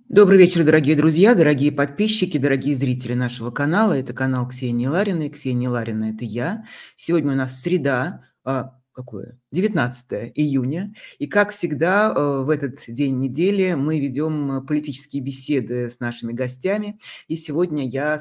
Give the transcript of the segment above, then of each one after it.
Добрый вечер, дорогие друзья, дорогие подписчики, дорогие зрители нашего канала. Это канал Ксении Лариной. Ксения Ларина – это я. Сегодня у нас среда, какое? 19 июня. И, как всегда, в этот день недели мы ведем политические беседы с нашими гостями. И сегодня я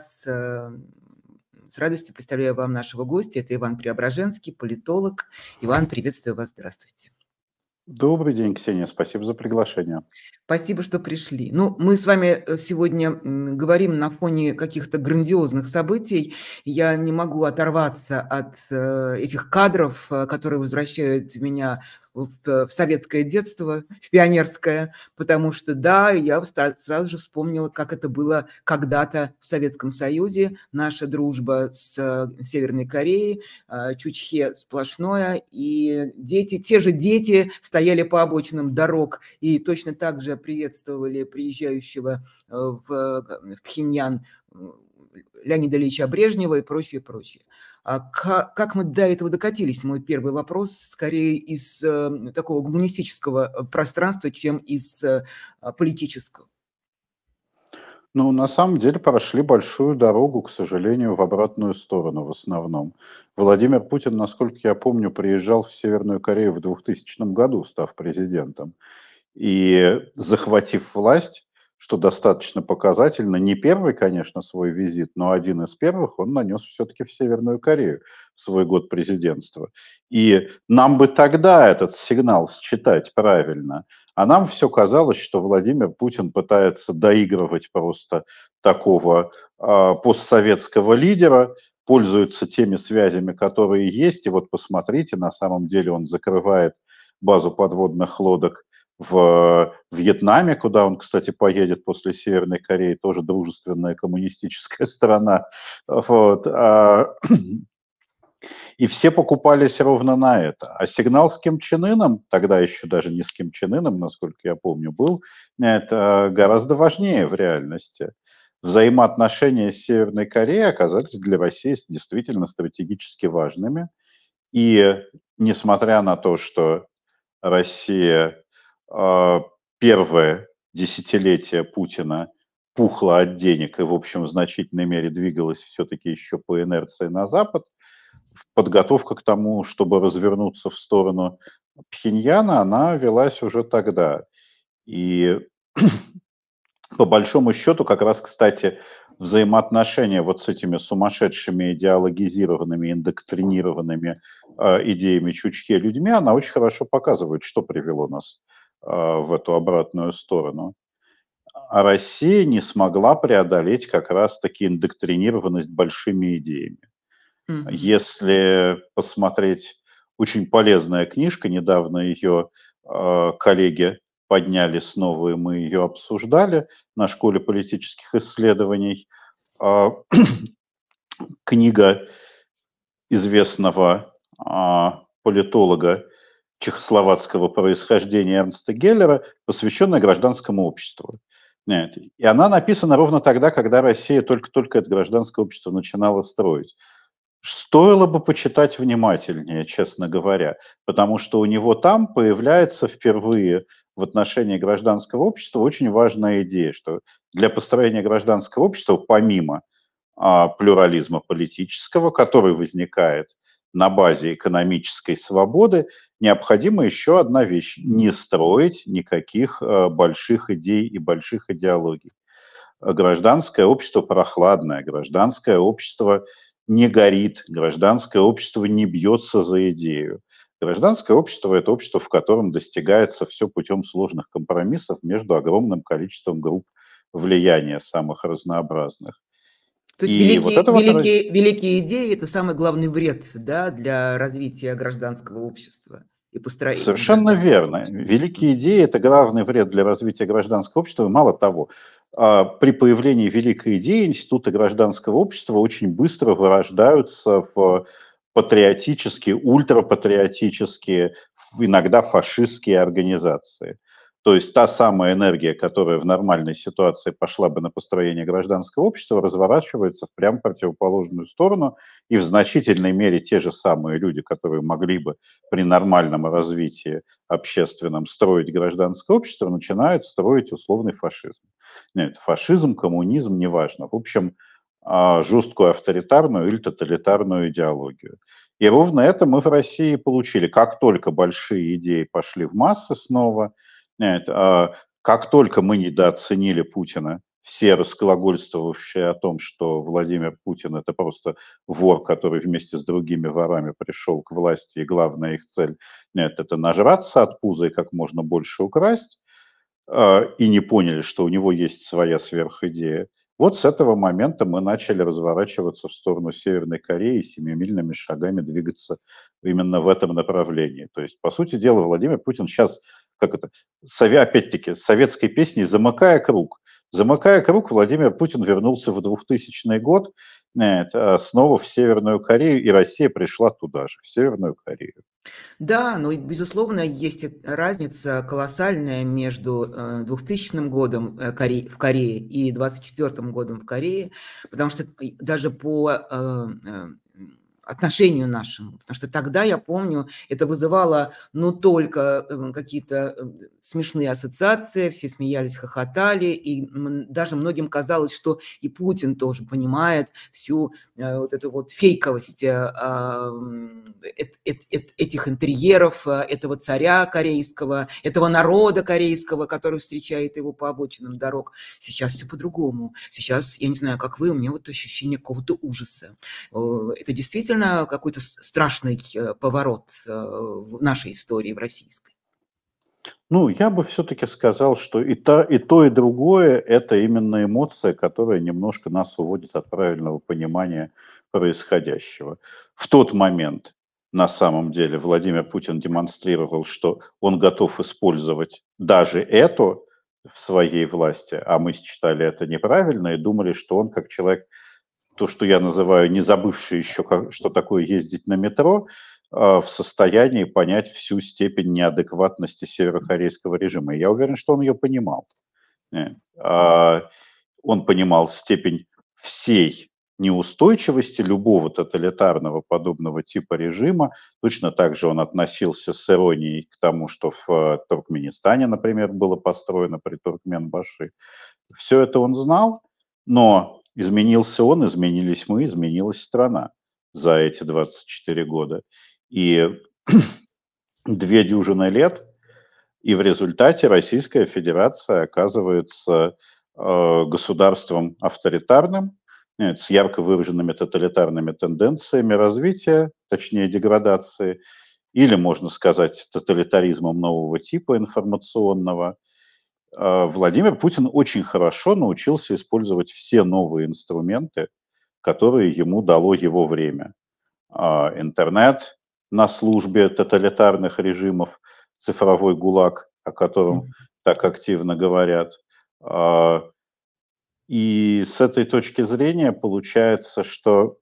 с радостью представляю вам нашего гостя. Это Иван Преображенский, политолог. Иван, приветствую вас, здравствуйте. Добрый день, Ксения, спасибо за приглашение. Спасибо, что пришли. Ну, мы с вами сегодня говорим на фоне каких-то грандиозных событий. Я не могу оторваться от этих кадров, которые возвращают меня в советское детство, в пионерское, потому что, да, я сразу же вспомнила, как это было когда-то в Советском Союзе, наша дружба с Северной Кореей, чучхе сплошное, и дети, те же дети стояли по обочинам дорог и точно так же приветствовали приезжающего в Пхеньян Леонида Ильича Брежнева и прочее, прочее. А как мы до этого докатились? Мой первый вопрос скорее из такого гуманистического пространства, чем из политического. Ну, на самом деле прошли большую дорогу, к сожалению, в обратную сторону в основном. Владимир Путин, насколько я помню, приезжал в Северную Корею в 2000 году, став президентом. И захватив власть, что достаточно показательно, не первый, конечно, свой визит, но один из первых он нанес все-таки в Северную Корею в свой год президентства. И нам бы тогда этот сигнал считать правильно, а нам все казалось, что Владимир Путин пытается доигрывать просто такого постсоветского лидера, пользуется теми связями, которые есть, и вот посмотрите, на самом деле он закрывает базу подводных лодок в Вьетнаме, куда он, кстати, поедет после Северной Кореи, тоже дружественная коммунистическая страна. Вот. И все покупались ровно на это. А сигнал с Ким Чен Ыном, тогда еще даже не с Ким Чен Ыном, насколько я помню, был, это гораздо важнее в реальности. Взаимоотношения с Северной Кореей оказались для России действительно стратегически важными. И несмотря на то, что Россия первое десятилетие Путина пухла от денег и, в общем, в значительной мере двигалась все-таки еще по инерции на Запад, подготовка к тому, чтобы развернуться в сторону Пхеньяна, она велась уже тогда. И по большому счету, как раз, кстати, взаимоотношения вот с этими сумасшедшими идеологизированными, индоктринированными идеями Чучхе людьми, она очень хорошо показывает, что привело нас в эту обратную сторону. А Россия не смогла преодолеть как раз-таки индоктринированность большими идеями. Если посмотреть, очень полезная книжка, недавно ее коллеги подняли снова, и мы ее обсуждали на школе политических исследований. Книга известного политолога чехословацкого происхождения Эрнста Геллера, посвященная гражданскому обществу. Нет. И она написана ровно тогда, когда Россия только-только это гражданское общество начинала строить. Стоило бы почитать внимательнее, честно говоря, потому что у него там появляется впервые в отношении гражданского общества очень важная идея, что для построения гражданского общества, помимо плюрализма политического, который возникает на базе экономической свободы, необходима еще одна вещь – не строить никаких больших идей и больших идеологий. Гражданское общество прохладное, гражданское общество не горит, гражданское общество не бьется за идею. Гражданское общество – это общество, в котором достигается все путем сложных компромиссов между огромным количеством групп влияния самых разнообразных. То есть И вот великие, это вот великие, великие идеи – это самый главный вред, да, для развития гражданского общества и построения совершенно гражданского верно. общества. Великие идеи – это главный вред для развития гражданского общества. И мало того, при появлении великой идеи институты гражданского общества очень быстро вырождаются в патриотические, ультрапатриотические, иногда фашистские организации. То есть та самая энергия, которая в нормальной ситуации пошла бы на построение гражданского общества, разворачивается в прям противоположную сторону, и в значительной мере те же самые люди, которые могли бы при нормальном развитии общественном строить гражданское общество, начинают строить условный фашизм. Нет, фашизм, коммунизм, неважно. В общем, жесткую авторитарную или тоталитарную идеологию. И ровно это мы в России получили. Как только большие идеи пошли в массы снова, нет, как только мы недооценили Путина, все раскологольствовавшие о том, что Владимир Путин это просто вор, который вместе с другими ворами пришел к власти, и главная их цель нет, это нажраться от пуза и как можно больше украсть, и не поняли, что у него есть своя сверхидея. Вот с этого момента мы начали разворачиваться в сторону Северной Кореи и семимильными шагами двигаться именно в этом направлении. То есть, по сути дела, Владимир Путин сейчас, как это, опять-таки, с советской песней «Замыкая круг». Замыкая круг, Владимир Путин вернулся в 2000 год снова в Северную Корею, и Россия пришла туда же, в Северную Корею. Да, но, безусловно, есть разница колоссальная между 2000 годом в Корее и 24 годом в Корее, потому что даже по отношению нашему, потому что тогда, я помню, это вызывало, ну, только какие-то смешные ассоциации, все смеялись, хохотали, и даже многим казалось, что и Путин тоже понимает всю вот эту вот фейковость этих интерьеров, этого царя корейского, этого народа корейского, который встречает его по обочинам дорог. Сейчас все по-другому. Сейчас, я не знаю, как вы, у меня вот ощущение какого-то ужаса. Это действительно какой-то страшный поворот в нашей истории, в российской. Ну, я бы все-таки сказал, что и то, и другое – это именно эмоция, которая немножко нас уводит от правильного понимания происходящего. В тот момент, на самом деле, Владимир Путин демонстрировал, что он готов использовать даже это в своей власти, а мы считали это неправильно и думали, что он как человек, то, что я называю не забывший еще, что такое ездить на метро, в состоянии понять всю степень неадекватности северокорейского режима. И я уверен, что он ее понимал. Э, а, Он понимал степень всей неустойчивости любого тоталитарного подобного типа режима. Точно так же он относился с иронией к тому, что в Туркменистане, например, было построено при Туркменбаши. Все это он знал, но изменился он, изменились мы, изменилась страна за эти 24 года. И 2 дюжины лет, и в результате Российская Федерация оказывается государством авторитарным, с ярко выраженными тоталитарными тенденциями развития, точнее деградации, или, можно сказать, тоталитаризмом нового типа информационного. Владимир Путин очень хорошо научился использовать все новые инструменты, которые ему дало его время. Интернет на службе тоталитарных режимов, цифровой ГУЛАГ, о котором так активно говорят. И с этой точки зрения получается, что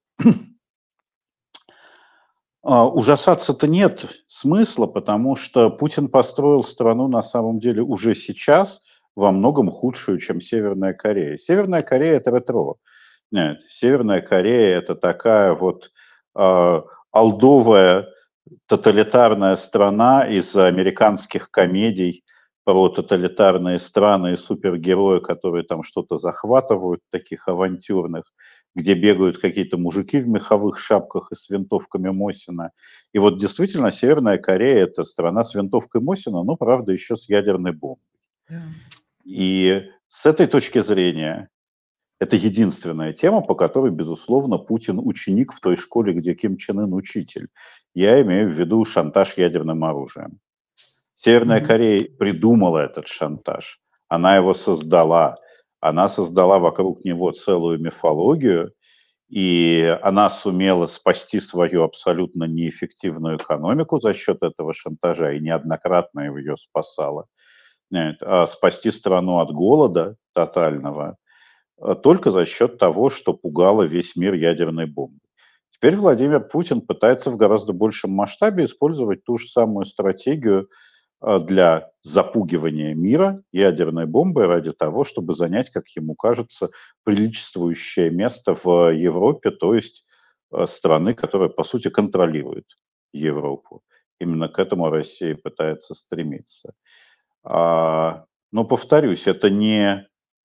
ужасаться-то нет смысла, потому что Путин построил страну на самом деле уже сейчас во многом худшую, чем Северная Корея. Северная Корея – это ретро. Нет, Северная Корея – это такая вот олдовая тоталитарная страна из американских комедий про тоталитарные страны и супергерои, которые там что-то захватывают, таких авантюрных, где бегают какие-то мужики в меховых шапках и с винтовками Мосина. И вот действительно Северная Корея – это страна с винтовкой Мосина, но, правда, еще с ядерной бомбой. Да. И с этой точки зрения это единственная тема, по которой, безусловно, Путин ученик в той школе, где Ким Чен Ын учитель. Я имею в виду шантаж ядерным оружием. Северная Корея придумала этот шантаж, она его создала, она создала вокруг него целую мифологию, и она сумела спасти свою абсолютно неэффективную экономику за счет этого шантажа, и неоднократно ее спасала. А спасти страну от голода тотального только за счет того, что пугало весь мир ядерной бомбой. Теперь Владимир Путин пытается в гораздо большем масштабе использовать ту же самую стратегию для запугивания мира ядерной бомбой ради того, чтобы занять, как ему кажется, приличествующее место в Европе, то есть страны, которая, по сути, контролирует Европу. Именно к этому Россия пытается стремиться. Но, повторюсь, это не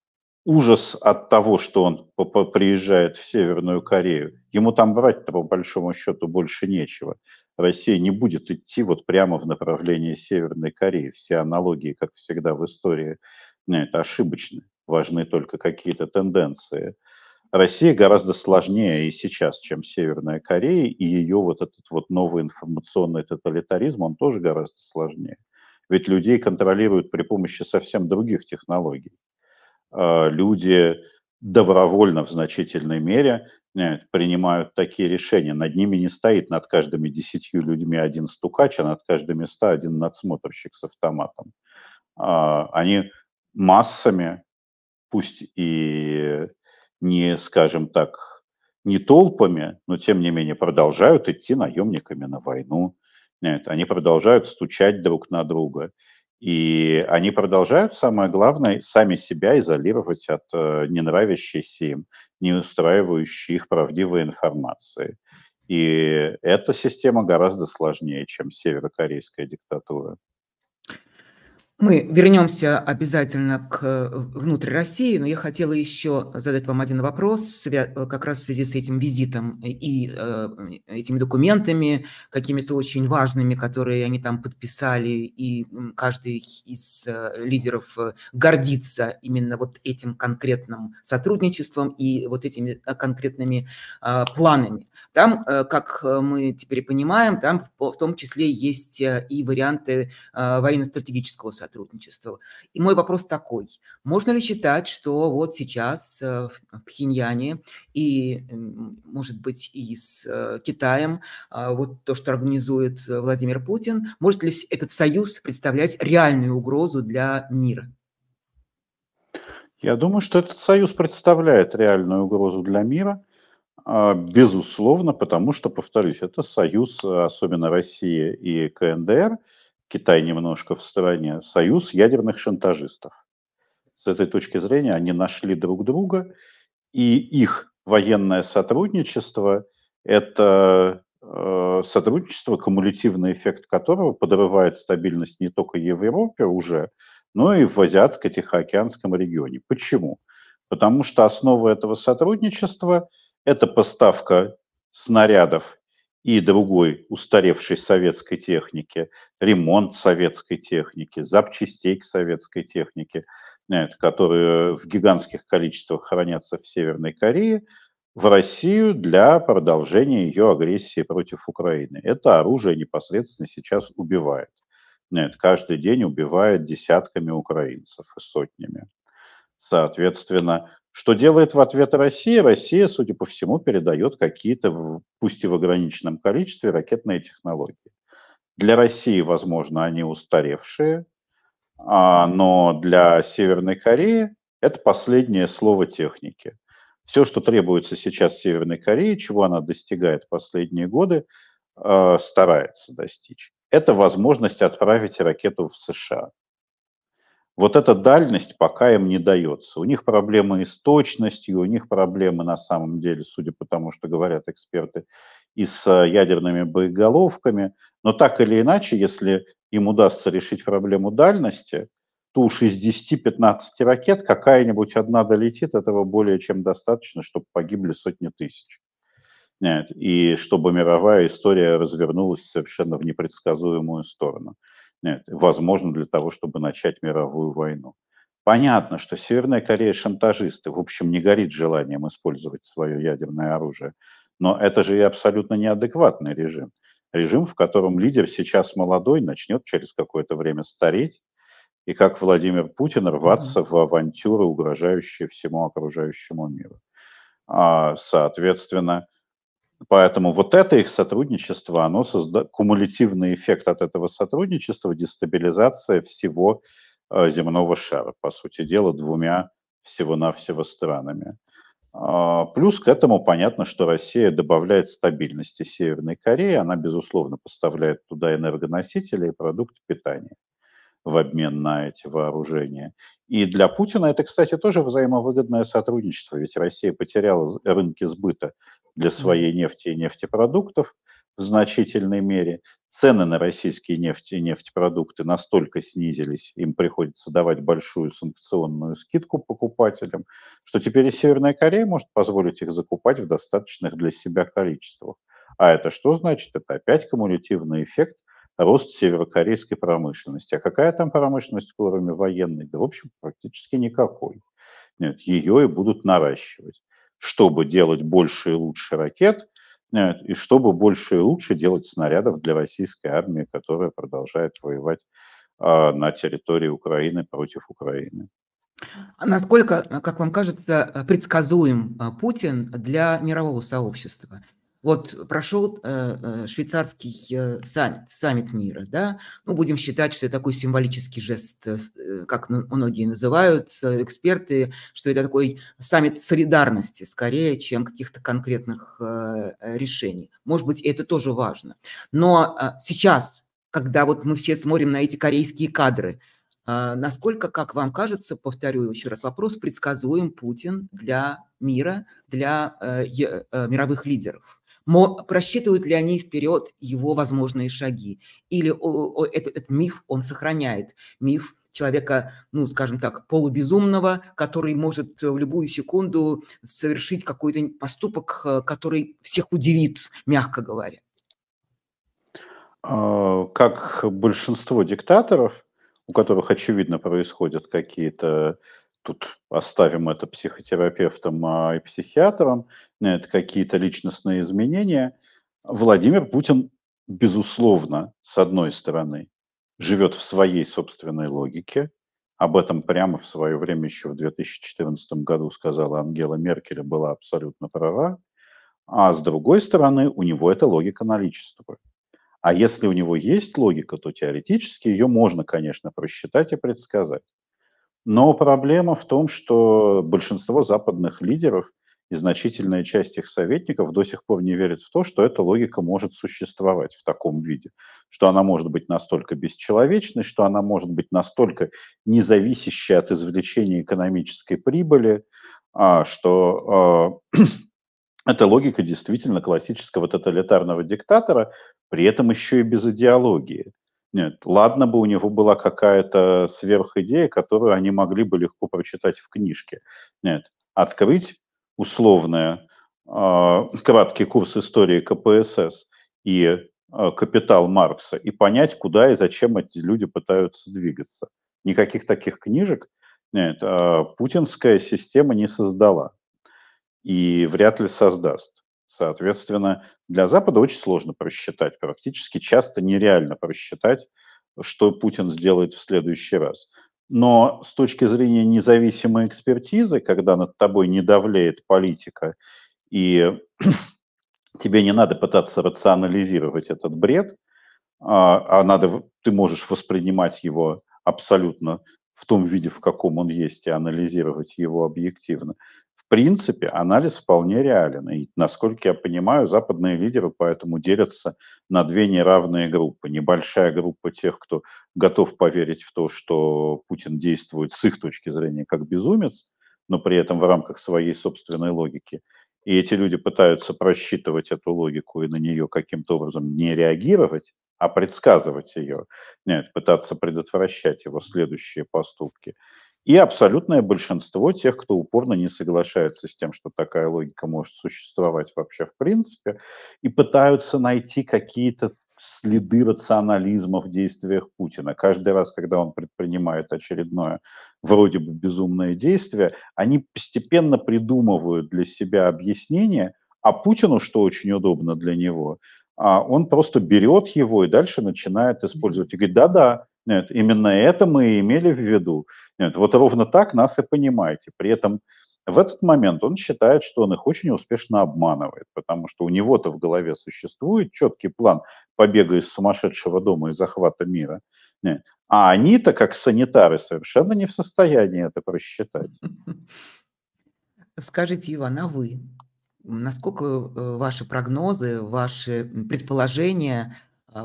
ужас от того, что он приезжает в Северную Корею. Ему там брать-то по большому счету больше нечего. Россия не будет идти вот прямо в направлении Северной Кореи. Все аналогии, как всегда в истории, это ошибочны. Важны только какие-то тенденции. Россия гораздо сложнее и сейчас, чем Северная Корея, и ее вот этот вот новый информационный тоталитаризм, он тоже гораздо сложнее. Ведь людей контролируют при помощи совсем других технологий. Люди добровольно в значительной мере принимают такие решения. Над ними не стоит над каждыми 10 людьми один стукач, а над каждыми 100 один надсмотрщик с автоматом. Они массами, пусть и не, скажем так, не толпами, но тем не менее продолжают идти наемниками на войну. Нет, они продолжают стучать друг на друга. И они продолжают, самое главное, сами себя изолировать от не нравящейся им, не устраивающей их правдивой информации. И эта система гораздо сложнее, чем северокорейская диктатура. Мы вернемся обязательно к внутрь России, но я хотела еще задать вам один вопрос, как раз в связи с этим визитом и этими документами, какими-то очень важными, которые они там подписали, и каждый из лидеров гордится именно вот этим конкретным сотрудничеством и вот этими конкретными планами. Там, как мы теперь понимаем, там в том числе есть и варианты военно-стратегического сотрудничества. И мой вопрос такой. Можно ли считать, что вот сейчас в Пхеньяне и, может быть, и с Китаем, вот то, что организует Владимир Путин, может ли этот союз представлять реальную угрозу для мира? Я думаю, что этот союз представляет реальную угрозу для мира. Безусловно, потому что, повторюсь, это союз, особенно Россия и КНДР, Китай немножко в стороне, союз ядерных шантажистов. С этой точки зрения они нашли друг друга, и их военное сотрудничество – это сотрудничество, кумулятивный эффект которого подрывает стабильность не только в Европе уже, но и в Азиатско-Тихоокеанском регионе. Почему? Потому что основа этого сотрудничества – это поставка снарядов и другой устаревшей советской техники, ремонт советской техники, запчастей к советской технике, которые в гигантских количествах хранятся в Северной Корее, в Россию для продолжения ее агрессии против Украины. Это оружие непосредственно сейчас убивает. Нет, каждый день убивает десятками украинцев и сотнями. Соответственно, что делает в ответ Россия? Россия, судя по всему, передает какие-то, пусть и в ограниченном количестве, ракетные технологии. Для России, возможно, они устаревшие, но для Северной Кореи это последнее слово техники. Все, что требуется сейчас Северной Корее, чего она достигает последние годы, старается достичь, это возможность отправить ракету в США. Вот эта дальность пока им не дается. У них проблемы и с точностью, у них проблемы на самом деле, судя по тому, что говорят эксперты, и с ядерными боеголовками. Но так или иначе, если им удастся решить проблему дальности, то уж из 10-15 ракет какая-нибудь одна долетит, этого более чем достаточно, чтобы погибли сотни тысяч. Нет, и чтобы мировая история развернулась совершенно в непредсказуемую сторону. Нет, возможно, для того, чтобы начать мировую войну. Понятно, что Северная Корея шантажисты, в общем, не горит желанием использовать свое ядерное оружие. Но это же и абсолютно неадекватный режим. Режим, в котором лидер сейчас молодой, начнет через какое-то время стареть, и как Владимир Путин рваться в авантюры, угрожающие всему окружающему миру. Соответственно, поэтому вот это их сотрудничество, оно создает кумулятивный эффект от этого сотрудничества, дестабилизация всего земного шара, по сути дела, двумя всего-навсего странами. Плюс к этому понятно, что Россия добавляет стабильности Северной Корее, она, безусловно, поставляет туда энергоносители и продукты питания в обмен на эти вооружения. И для Путина это, кстати, тоже взаимовыгодное сотрудничество, ведь Россия потеряла рынки сбыта для своей нефти и нефтепродуктов, в значительной мере. Цены на российские нефть и нефтепродукты настолько снизились, им приходится давать большую санкционную скидку покупателям, что теперь и Северная Корея может позволить их закупать в достаточных для себя количествах. А это что значит? Это опять кумулятивный эффект рост северокорейской промышленности. А какая там промышленность, кроме военной? Да, в общем, практически никакой. Нет, ее и будут наращивать, чтобы делать больше и лучше ракет, нет, и чтобы больше и лучше делать снарядов для российской армии, которая продолжает воевать на территории Украины против Украины. А насколько, как вам кажется, предсказуем Путин для мирового сообщества? Вот прошел швейцарский саммит мира, да? Ну, будем считать, что это такой символический жест, как многие называют эксперты, что это такой саммит солидарности скорее, чем каких-то конкретных решений. Может быть, это тоже важно. Но сейчас, когда вот мы все смотрим на эти корейские кадры, насколько, как вам кажется, повторю еще раз вопрос, предсказуем Путин для мира, для мировых лидеров? Просчитывают ли они вперед его возможные шаги? Или этот миф он сохраняет? Миф человека, ну, скажем так, полубезумного, который может в любую секунду совершить какой-то поступок, который всех удивит, мягко говоря. Как большинство диктаторов, у которых, очевидно, происходят какие-то, тут оставим это психотерапевтам и психиатрам, это какие-то личностные изменения, Владимир Путин, безусловно, с одной стороны, живет в своей собственной логике. Об этом прямо в свое время, еще в 2014 году, сказала Ангела Меркель, была абсолютно права. А с другой стороны, у него эта логика наличествует. А если у него есть логика, то теоретически ее можно, конечно, просчитать и предсказать. Но проблема в том, что большинство западных лидеров и значительная часть их советников до сих пор не верят в то, что эта логика может существовать в таком виде, что она может быть настолько бесчеловечной, что она может быть настолько независящей от извлечения экономической прибыли, что эта логика действительно классического тоталитарного диктатора, при этом еще и без идеологии. Нет, ладно бы у него была какая-то сверхидея, которую они могли бы легко прочитать в книжке. Нет, открыть условное краткий курс истории КПСС и «Капитал» Маркса и понять, куда и зачем эти люди пытаются двигаться. Никаких таких книжек нет, путинская система не создала и вряд ли создаст. Соответственно, для Запада очень сложно просчитать, практически часто нереально просчитать, что Путин сделает в следующий раз. Но с точки зрения независимой экспертизы, когда над тобой не давляет политика, и тебе не надо пытаться рационализировать этот бред, ты можешь воспринимать его абсолютно в том виде, в каком он есть, и анализировать его объективно. В принципе, анализ вполне реален. И, насколько я понимаю, западные лидеры поэтому делятся на две неравные группы. Небольшая группа тех, кто готов поверить в то, что Путин действует с их точки зрения как безумец, но при этом в рамках своей собственной логики. И эти люди пытаются просчитывать эту логику и на нее каким-то образом не реагировать, а предсказывать ее, нет, пытаться предотвращать его следующие поступки. И абсолютное большинство тех, кто упорно не соглашается с тем, что такая логика может существовать вообще в принципе, и пытаются найти какие-то следы рационализма в действиях Путина. Каждый раз, когда он предпринимает очередное вроде бы безумное действие, они постепенно придумывают для себя объяснение, а Путину, что очень удобно для него, он просто берет его и дальше начинает использовать. И говорит, да-да, нет, именно это мы и имели в виду. Нет, вот ровно так нас и понимаете. При этом в этот момент он считает, что он их очень успешно обманывает, потому что у него-то в голове существует четкий план побега из сумасшедшего дома и захвата мира. Нет. А они-то, как санитары, совершенно не в состоянии это просчитать. Скажите, Иван, а вы? Насколько ваши прогнозы, ваши предположения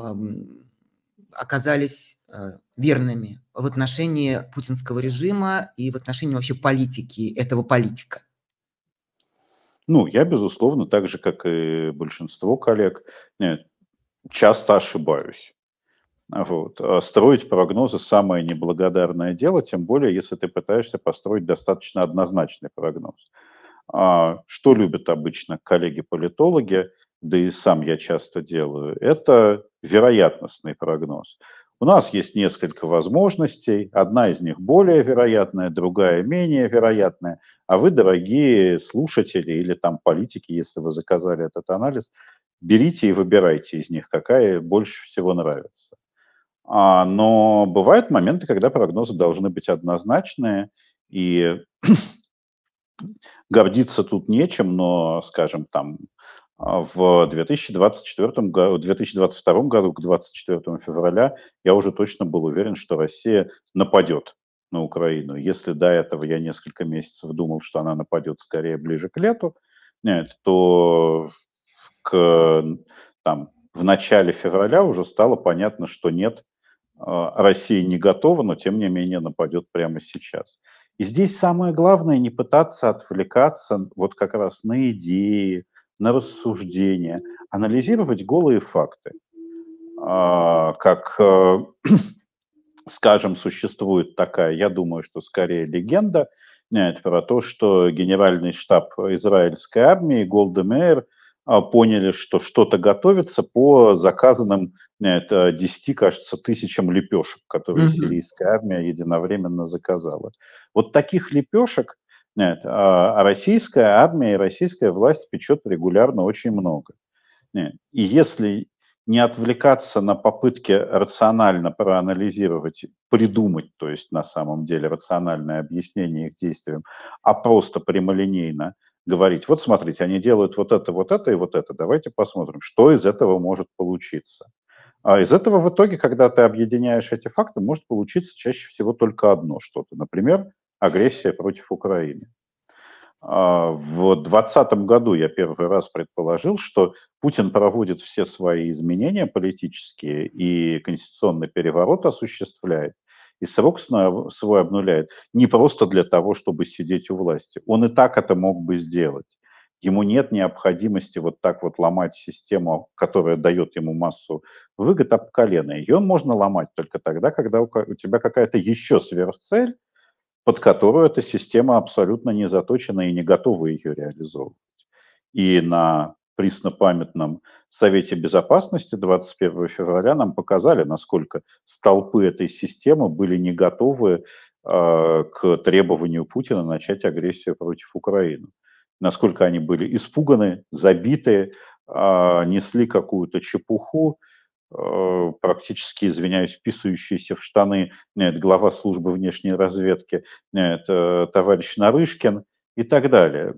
оказались верными в отношении путинского режима и в отношении вообще политики, этого политика? Ну, я, безусловно, так же, как и большинство коллег, часто ошибаюсь. Вот. Строить прогнозы – самое неблагодарное дело, тем более, если ты пытаешься построить достаточно однозначный прогноз. Что любят обычно коллеги-политологи, да и сам я часто делаю, это вероятностный прогноз. У нас есть несколько возможностей, одна из них более вероятная, другая менее вероятная, а вы, дорогие слушатели или там политики, если вы заказали этот анализ, берите и выбирайте из них, какая больше всего нравится. Но бывают моменты, когда прогнозы должны быть однозначные, и гордиться тут нечем, но, скажем, там в 2024 году, в 2022 году, к 24 февраля, я уже точно был уверен, что Россия нападет на Украину. Если до этого я несколько месяцев думал, что она нападет скорее ближе к лету, нет, то к, там, в начале февраля уже стало понятно, что нет, Россия не готова, но тем не менее нападет прямо сейчас. И здесь самое главное не пытаться отвлекаться вот как раз на идеи, на рассуждения, анализировать голые факты. Как, скажем, существует такая, я думаю, что скорее легенда, про то, что генеральный штаб израильской армии Голда Меир поняли, что что-то готовится по заказанным 10, кажется, тысячам лепешек, которые Мгм. сирийская армия единовременно заказала. Вот таких лепешек российская армия и российская власть печет регулярно очень много. И если не отвлекаться на попытки рационально проанализировать, придумать, то есть на самом деле рациональное объяснение их действиям, а просто прямолинейно говорить, вот смотрите, они делают вот это и вот это, давайте посмотрим, что из этого может получиться. А из этого в итоге, когда ты объединяешь эти факты, может получиться чаще всего только одно что-то, например, агрессия против Украины. В 2020 году я первый раз предположил, что Путин проводит все свои изменения политические и конституционный переворот осуществляет, и срок свой обнуляет не просто для того, чтобы сидеть у власти. Он и так это мог бы сделать. Ему нет необходимости вот так вот ломать систему, которая дает ему массу выгод об колено. Ее можно ломать только тогда, когда у тебя какая-то еще сверхцель, под которую эта система абсолютно не заточена и не готова ее реализовывать. И на преснопамятном Совете Безопасности 21 февраля нам показали, насколько столпы этой системы были не готовы к требованию Путина начать агрессию против Украины. Насколько они были испуганы, забиты, несли какую-то чепуху, практически, извиняюсь, писающийся в штаны глава службы внешней разведки товарищ Нарышкин и так далее.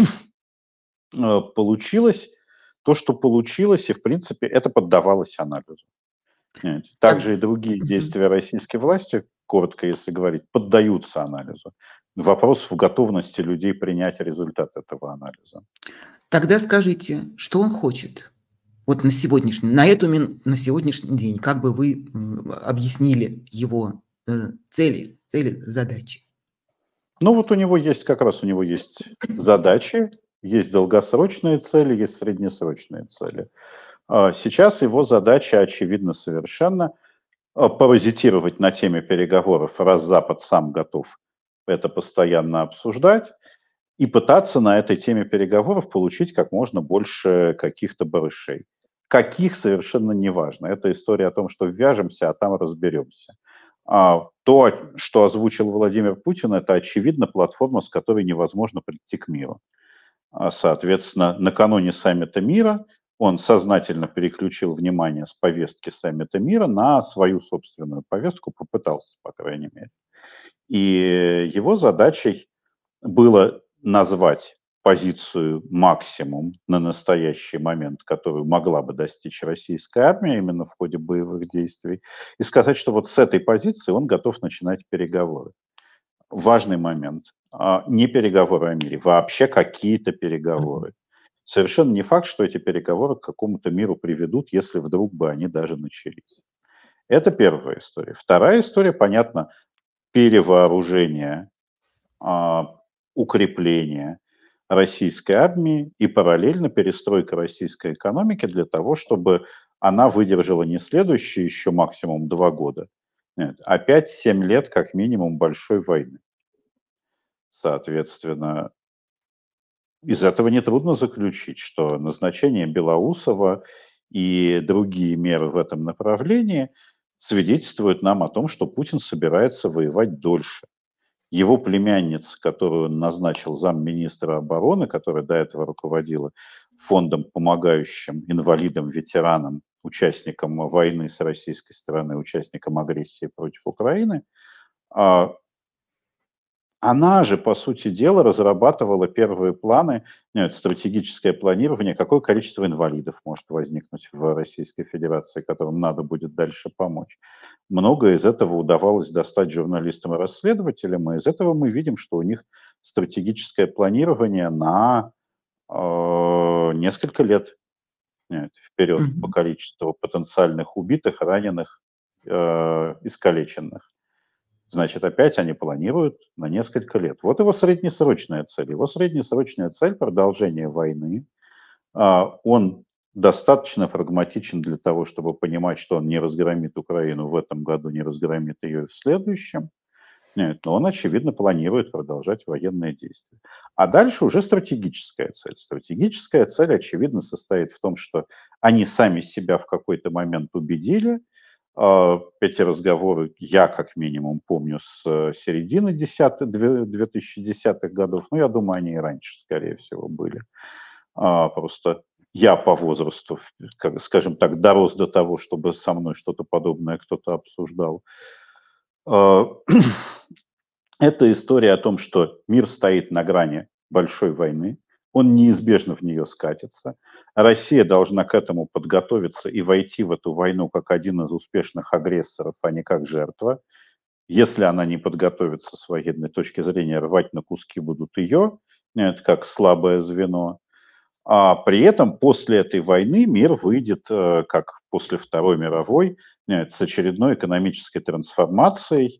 Получилось то, что получилось, и, в принципе, это поддавалось анализу. Так, Также и другие мгм. действия российской власти, коротко если говорить, поддаются анализу. Вопрос в готовности людей принять результат этого анализа. Тогда скажите, что он хочет? Вот на сегодняшний день, как бы вы, объяснили его, цели, задачи? Ну вот у него есть, как раз у него есть задачи, есть долгосрочные цели, есть среднесрочные цели. Сейчас его задача очевидна совершенно паразитировать на теме переговоров, раз Запад сам готов это постоянно обсуждать, и пытаться на этой теме переговоров получить как можно больше каких-то барышей. Каких совершенно неважно. Это история о том, что ввяжемся, а там разберемся. То, что озвучил Владимир Путин, это очевидно платформа, с которой невозможно прийти к миру. Соответственно, накануне саммита мира он сознательно переключил внимание с повестки саммита мира на свою собственную повестку, попытался, по крайней мере. И его задачей было назвать позицию максимум на настоящий момент, которую могла бы достичь российская армия именно в ходе боевых действий, и сказать, что вот с этой позиции он готов начинать переговоры. Важный момент. Не переговоры о мире, вообще какие-то Мгм. переговоры. Совершенно не факт, что эти переговоры к какому-то миру приведут, если вдруг бы они даже начались. Это первая история. Вторая история, понятно, перевооружение, а, укрепление российской армии и параллельно перестройка российской экономики для того, чтобы она выдержала не следующие еще максимум 2 года, нет, а 5-7 лет как минимум большой войны. Соответственно, из этого нетрудно заключить, что назначение Белоусова и другие меры в этом направлении свидетельствуют нам о том, что Путин собирается воевать дольше. Его племянница, которую он назначил замминистра обороны, которая до этого руководила фондом, помогающим инвалидам, ветеранам, участникам войны с российской стороны, участникам агрессии против Украины, а, она же, по сути дела, разрабатывала первые планы, нет, стратегическое планирование, какое количество инвалидов может возникнуть в Российской Федерации, которым надо будет дальше помочь. Многое из этого удавалось достать журналистам и расследователям, и из этого мы видим, что у них стратегическое планирование на несколько лет нет, вперед по Мгм. количеству потенциальных убитых, раненых, искалеченных. Значит, опять они планируют на несколько лет. Вот его среднесрочная цель. Его среднесрочная цель – продолжение войны. Он достаточно прагматичен для того, чтобы понимать, что он не разгромит Украину в этом году, не разгромит ее в следующем. Нет, но он, очевидно, планирует продолжать военные действия. А дальше уже стратегическая цель. Стратегическая цель, очевидно, состоит в том, что они сами себя в какой-то момент убедили. Эти разговоры я, как минимум, помню с середины 2010-х годов. Ну, я думаю, они и раньше, скорее всего, были. Просто я по возрасту, как, скажем так, дорос до того, чтобы со мной что-то подобное кто-то обсуждал. А, Это история о том, что мир стоит на грани большой войны, он неизбежно в нее скатится. Россия должна к этому подготовиться и войти в эту войну как один из успешных агрессоров, а не как жертва. Если она не подготовится с военной точки зрения, рвать на куски будут ее, это как слабое звено. А при этом после этой войны мир выйдет, как после Второй мировой, с очередной экономической трансформацией,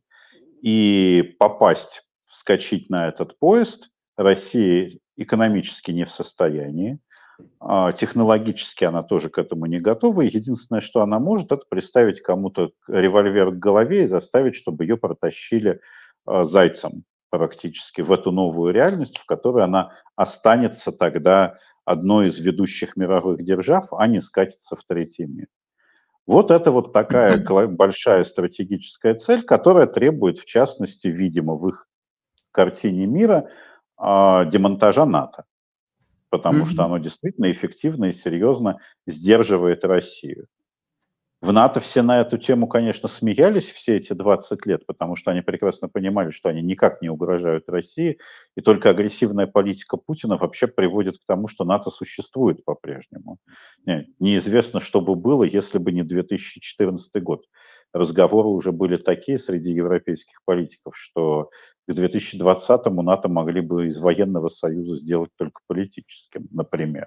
и попасть, вскочить на этот поезд Россия экономически не в состоянии, технологически она тоже к этому не готова. И единственное, что она может, это приставить кому-то револьвер к голове и заставить, чтобы ее протащили зайцем практически в эту новую реальность, в которой она останется тогда одной из ведущих мировых держав, а не скатится в третий мир. Вот это вот такая большая стратегическая цель, которая требует, в частности, видимо, в их картине мира демонтажа НАТО, потому что Мгм. оно действительно эффективно и серьезно сдерживает Россию. В НАТО все на эту тему, конечно, смеялись все эти 20 лет, потому что они прекрасно понимали, что они никак не угрожают России, и только агрессивная политика Путина вообще приводит к тому, что НАТО существует по-прежнему. Неизвестно, что бы было, если бы не 2014 год. Разговоры уже были такие среди европейских политиков, что к 2020-му НАТО могли бы из военного союза сделать только политическим, например.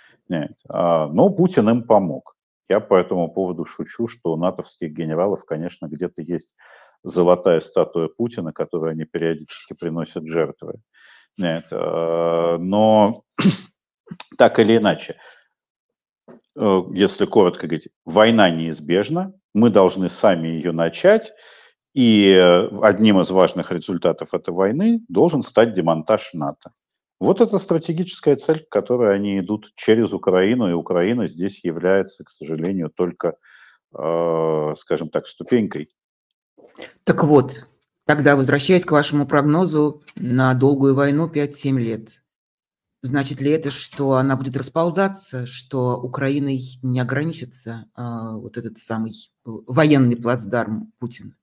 Но Путин им помог. Я по этому поводу шучу, что у натовских генералов, конечно, где-то есть золотая статуя Путина, которую они периодически приносят жертвы. Но так или иначе, если коротко говорить, война неизбежна, мы должны сами ее начать, и одним из важных результатов этой войны должен стать демонтаж НАТО. Вот это стратегическая цель, к которой они идут через Украину, и Украина здесь является, к сожалению, только, скажем так, ступенькой. Так вот, тогда, возвращаясь к вашему прогнозу на долгую войну 5-7 лет, значит ли это, что она будет расползаться, что Украиной не ограничится вот этот самый военный плацдарм Путина?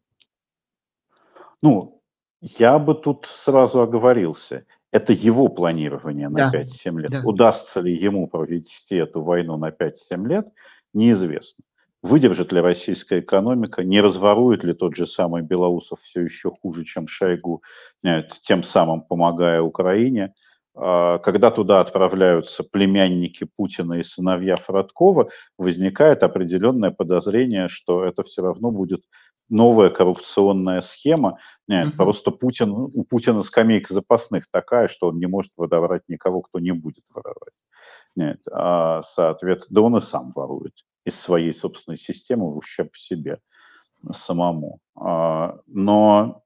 Ну, я бы тут сразу оговорился. Это его планирование на Да, 5-7 лет. да. Удастся ли ему провести эту войну на 5-7 лет, неизвестно. Выдержит ли российская экономика, не разворует ли тот же самый Белоусов все еще хуже, чем Шойгу, тем самым помогая Украине. Когда туда отправляются племянники Путина и сыновья Фродкова, возникает определенное подозрение, что это все равно будет новая коррупционная схема. Нет, Мгм. просто у Путина скамейка запасных такая, что он не может выдавать никого, кто не будет воровать. Нет, соответственно, да он и сам ворует. из своей собственной системы в ущерб себе самому. Но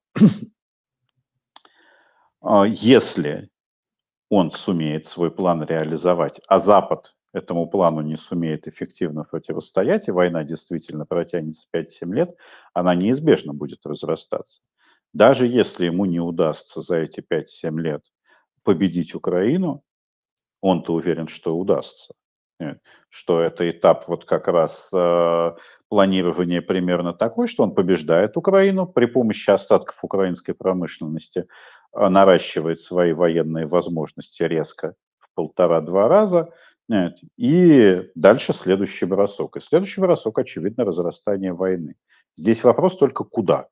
если он сумеет свой план реализовать, а Запад этому плану не сумеет эффективно противостоять, и война действительно протянется 5-7 лет, она неизбежно будет разрастаться. Даже если ему не удастся за эти 5-7 лет победить Украину, он-то уверен, что удастся. Что это этап вот как раз планирования примерно такой, что он побеждает Украину при помощи остатков украинской промышленности, наращивает свои военные возможности резко в 1,5-2 раза, и дальше следующий бросок. И следующий бросок, очевидно, разрастание войны. Здесь вопрос только куда.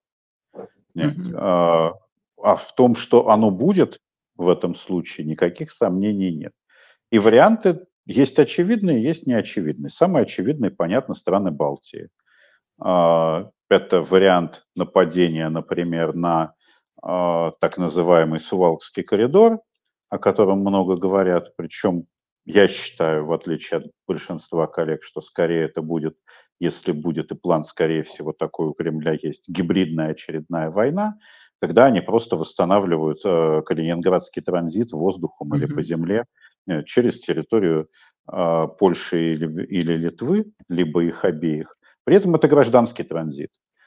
А в том, что оно будет в этом случае, никаких сомнений нет. И варианты есть очевидные, есть неочевидные. Самые очевидные, понятно, страны Балтии. Это вариант нападения, например, на так называемый Сувалкский коридор, о котором много говорят. Причем я считаю, в отличие от большинства коллег, что скорее это будет, если будет, и план, скорее всего, такой у Кремля есть, гибридная очередная война, когда они просто восстанавливают калининградский транзит воздухом или по земле через территорию Польши или Литвы, либо их обеих. При этом это гражданский транзит.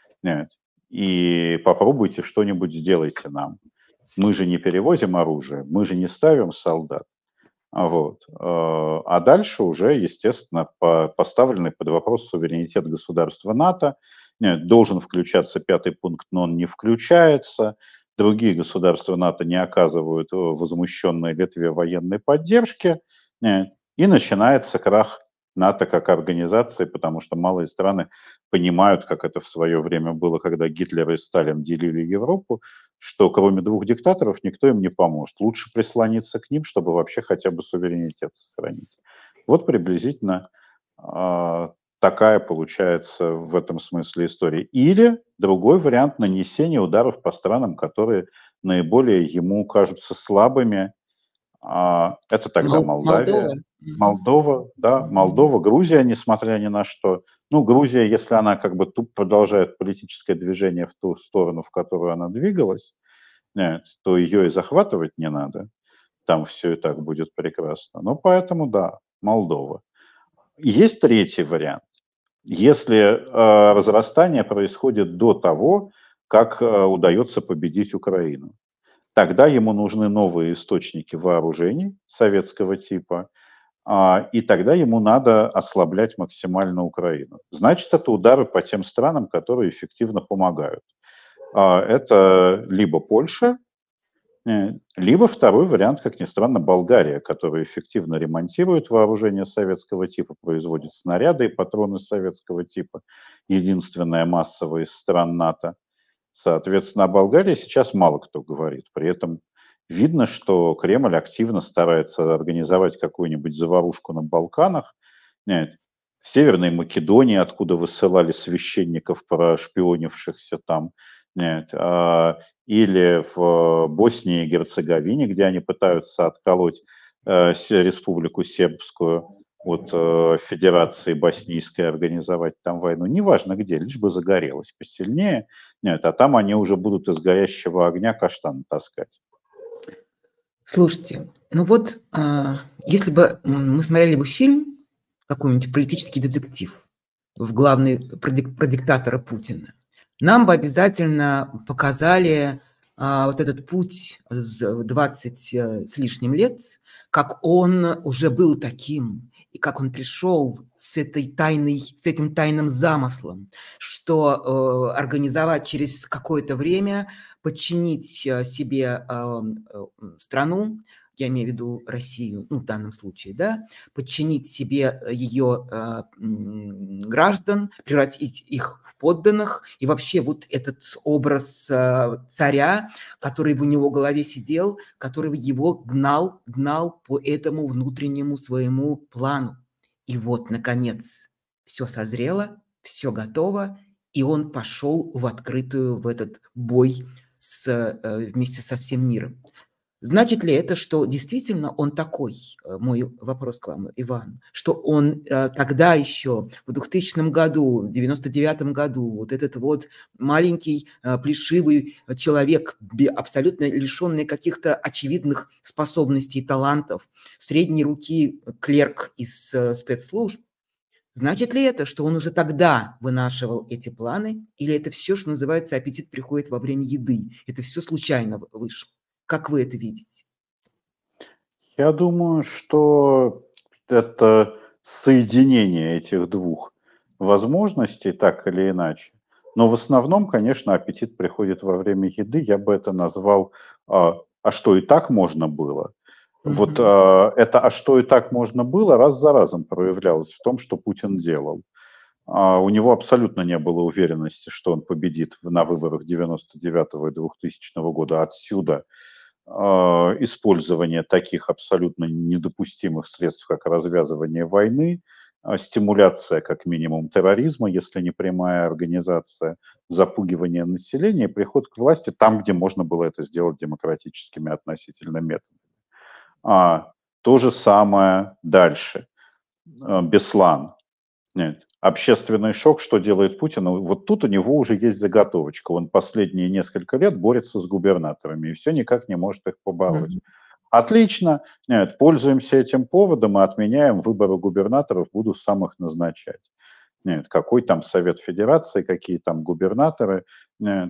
И попробуйте что-нибудь сделайте нам. Мы же не перевозим оружие, мы же не ставим солдат. Вот. А дальше уже, естественно, поставленный под вопрос суверенитет государства НАТО. Должен включаться 5-й пункт, но он не включается. Другие государства НАТО не оказывают возмущенной Литве военной поддержки. И начинается крах НАТО как организации, потому что малые страны понимают, как это в свое время было, когда Гитлер и Сталин делили Европу, что кроме 2 диктаторов никто им не поможет. Лучше прислониться к ним, чтобы вообще хотя бы суверенитет сохранить. Вот приблизительно такая получается в этом смысле история. Или другой вариант нанесения ударов по странам, которые наиболее ему кажутся слабыми. Это тогда Молдавия. Молдова, да, Молдова, Грузия, несмотря ни на что. Ну, Грузия, если она как бы тут продолжает политическое движение в ту сторону, в которую она двигалась, то ее и захватывать не надо. Там все и так будет прекрасно. Ну, поэтому, да, Молдова. Есть третий вариант. Если разрастание происходит до того, как удается победить Украину, тогда ему нужны новые источники вооружений советского типа, и тогда ему надо ослаблять максимально Украину. Значит, это удары по тем странам, которые эффективно помогают. Это либо Польша, либо второй вариант, как ни странно, Болгария, которая эффективно ремонтирует вооружение советского типа, производит снаряды и патроны советского типа, единственная массовая из стран НАТО. Соответственно, о Болгарии сейчас мало кто говорит. При этом видно, что Кремль активно старается организовать какую-нибудь заварушку на Балканах. В Северной Македонии, откуда высылали священников, прошпионившихся там, или в Боснии и Герцеговине, где они пытаются отколоть республику сербскую от Федерации Боснийской, организовать там войну. Неважно где, лишь бы загорелось посильнее. А там они уже будут из горящего огня каштан таскать. Слушайте, ну вот, если бы мы смотрели бы фильм, какой-нибудь политический детектив в главный про диктатора Путина, нам бы обязательно показали вот этот путь с 20 с лишним лет, как он уже был таким, и как он пришел с этим тайным замыслом, что организовать через какое-то время, подчинить себе страну, я имею в виду Россию, ну, в данном случае, да, подчинить себе ее граждан, превратить их в подданных, и вообще вот этот образ царя, который в него голове сидел, который его гнал по этому внутреннему своему плану. И вот, наконец, все созрело, все готово, и он пошел в открытую, в этот бой вместе со всем миром. Значит ли это, что действительно он такой, мой вопрос к вам, Иван, что он тогда еще, в 2000 году, в 99 году, вот этот вот маленький плешивый человек, абсолютно лишенный каких-то очевидных способностей и талантов, средней руки клерк из спецслужб, значит ли это, что он уже тогда вынашивал эти планы, или это все, что называется, аппетит приходит во время еды? Это все случайно вышло? Как вы это видите? Я думаю, что это соединение этих двух возможностей, так или иначе. Но в основном, конечно, аппетит приходит во время еды. Я бы это назвал «а что и так можно было?». Вот Мгм. это «а что и так можно было» раз за разом проявлялось в том, что Путин делал. У него абсолютно не было уверенности, что он победит на выборах 99 и 2000 года. Отсюда использование таких абсолютно недопустимых средств, как развязывание войны, стимуляция как минимум терроризма, если не прямая организация, запугивание населения, приход к власти там, где можно было это сделать демократическими относительно методами. А, То же самое дальше. Беслан. Нет. Общественный шок, что делает Путин? Ну, вот тут у него уже есть заготовочка. Он последние несколько лет борется с губернаторами и все никак не может их побороть. Мгм. Отлично, нет, пользуемся этим поводом и отменяем выборы губернаторов, буду сам их назначать. Нет, какой там Совет Федерации, какие там губернаторы. Нет,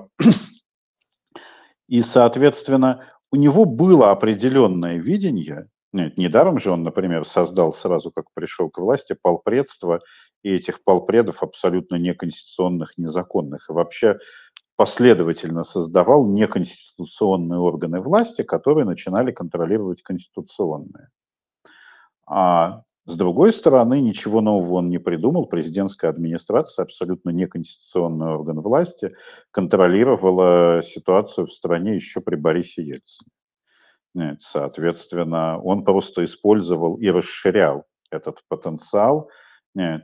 и, соответственно, у него было определенное видение. Нет, недаром же он, например, создал сразу, как пришел к власти, полпредство, и этих полпредов абсолютно неконституционных, незаконных. И вообще последовательно создавал неконституционные органы власти, которые начинали контролировать конституционные. А с другой стороны, ничего нового он не придумал. Президентская администрация, абсолютно неконституционный орган власти, контролировала ситуацию в стране еще при Борисе Ельцине. Нет, соответственно, он просто использовал и расширял этот потенциал. Нет,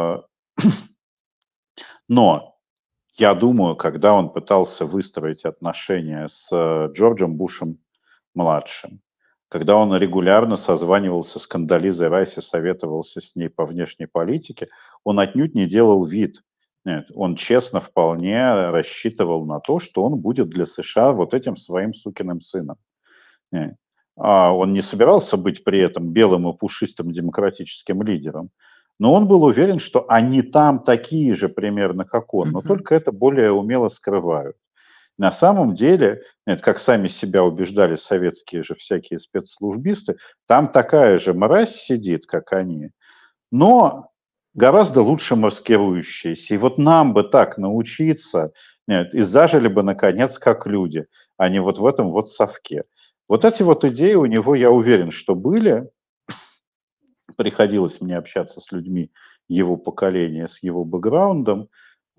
но я думаю, когда он пытался выстроить отношения с Джорджем Бушем-младшим, когда он регулярно созванивался с Кондолизой Райс и советовался с ней по внешней политике, он отнюдь не делал вид. Нет, он честно вполне рассчитывал на то, что он будет для США вот этим своим сукиным сыном. Нет. Он не собирался быть при этом белым и пушистым демократическим лидером, но он был уверен, что они там такие же примерно, как он, но Мгм. только это более умело скрывают. На самом деле, это как сами себя убеждали советские же всякие спецслужбисты, там такая же мразь сидит, как они, но гораздо лучше маскирующаяся. И вот нам бы так научиться, нет, и зажили бы, наконец, как люди, а не вот в этом вот совке. Вот эти вот идеи у него, я уверен, что были. Приходилось мне общаться с людьми его поколения, с его бэкграундом,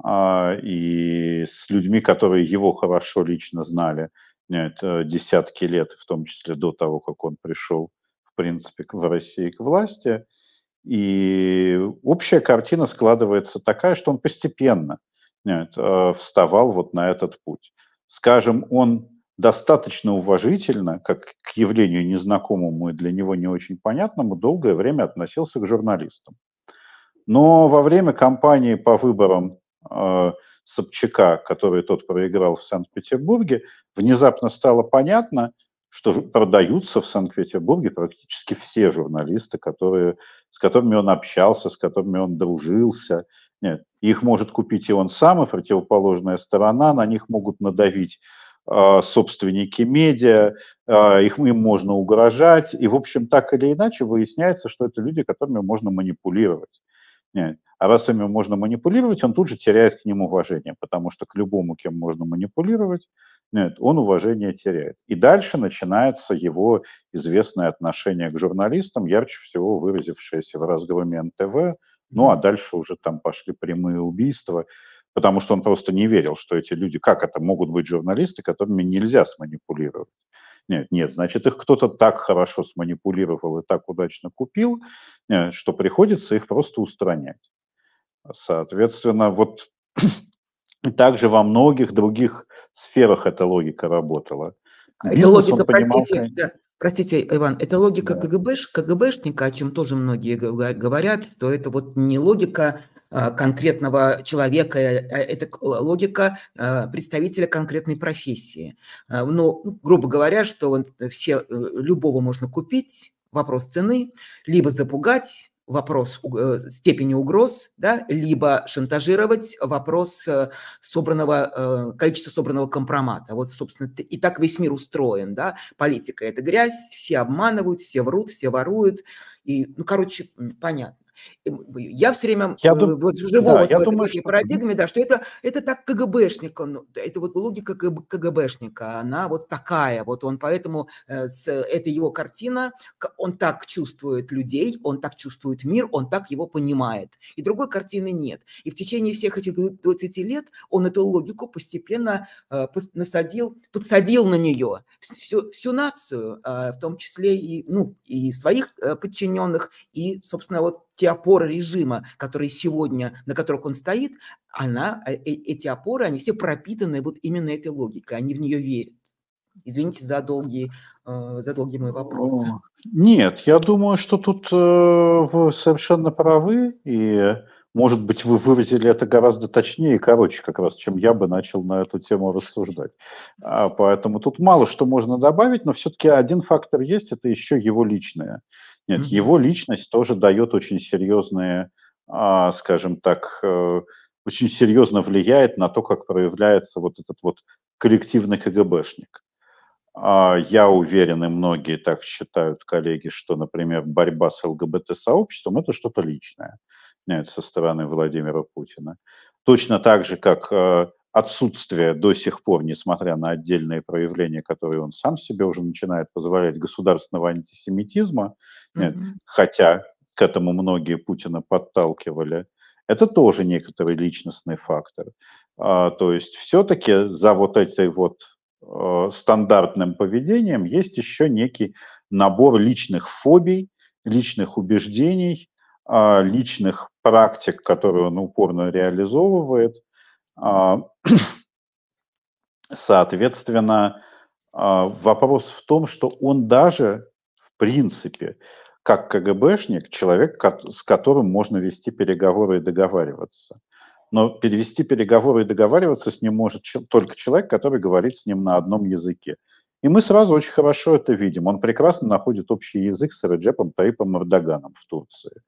и с людьми, которые его хорошо лично знали, нет, десятки лет, в том числе до того, как он пришел, в принципе, в России к власти. И общая картина складывается такая, что он постепенно нет, вставал вот на этот путь. Скажем, он достаточно уважительно, как к явлению незнакомому и для него не очень понятному, долгое время относился к журналистам. Но во время кампании по выборам Собчака, который тот проиграл в Санкт-Петербурге, внезапно стало понятно, что продаются в Санкт-Петербурге практически все журналисты, с которыми он общался, с которыми он дружился. Нет, их может купить и он сам, и противоположная сторона, на них могут надавить собственники медиа, им можно угрожать, и, в общем, так или иначе выясняется, что это люди, которыми можно манипулировать. Нет. А раз ими можно манипулировать, он тут же теряет к ним уважение, потому что к любому, кем можно манипулировать, нет, он уважение теряет. И дальше начинается его известное отношение к журналистам, ярче всего выразившееся в разгроме НТВ, ну а Мгм. дальше уже там пошли прямые убийства, потому что он просто не верил, что эти люди, как это могут быть журналисты, которыми нельзя сманипулировать. Нет, нет, значит, их кто-то так хорошо сманипулировал и так удачно купил, что приходится их просто устранять. Соответственно, вот также во многих других сферах эта логика работала. Это Бизнес он логика, понимал, простите, да, простите, Иван, это логика да. КГБшника, о чем тоже многие говорят, что это вот не логика конкретного человека, это логика представителя конкретной профессии. Но, грубо говоря, что любого можно купить, вопрос цены, либо запугать, вопрос степени угроз, да, либо шантажировать, вопрос количества собранного компромата. Вот, собственно, и так весь мир устроен, да. Политика – это грязь, все обманывают, все врут, все воруют. И, короче, понятно. Я все время живу в этой парадигме, да, что это так КГБшник, это вот логика КГБшника, она вот такая, вот он поэтому, это его картина, он так чувствует людей, он так чувствует мир, он так его понимает, и другой картины нет. И в течение всех этих 20 лет он эту логику постепенно подсадил на нее всю нацию, в том числе и своих подчиненных, и, собственно, вот те опоры режима, которые сегодня, на которых он стоит, эти опоры, они все пропитаны вот именно этой логикой, они в нее верят. Извините за долгий мой вопрос. Нет, я думаю, что тут вы совершенно правы, и, может быть, вы выразили это гораздо точнее и короче, как раз, чем я бы начал на эту тему рассуждать. Поэтому тут мало что можно добавить, но все-таки один фактор есть, это еще его личное. Нет, его личность тоже дает очень серьезные, скажем так, очень серьезно влияет на то, как проявляется вот этот вот коллективный КГБшник. Я уверен, и многие так считают, коллеги, что, например, борьба с ЛГБТ-сообществом – это что-то личное, нет, со стороны Владимира Путина. Точно так же, как отсутствие до сих пор, несмотря на отдельные проявления, которые он сам себе уже начинает позволять, государственного антисемитизма, нет, хотя к этому многие Путина подталкивали, это тоже некоторый личностный фактор. То есть все-таки за вот этой вот стандартным поведением есть еще некий набор личных фобий, личных убеждений, личных практик, которые он упорно реализовывает. Соответственно, вопрос в том, что он даже, в принципе, как КГБшник, человек, с которым можно вести переговоры и договариваться. Но перевести переговоры и договариваться с ним может только человек, который говорит с ним на одном языке. И мы сразу очень хорошо это видим. Он прекрасно находит общий язык с Реджепом Таyyипом Эрдоганом в Турции.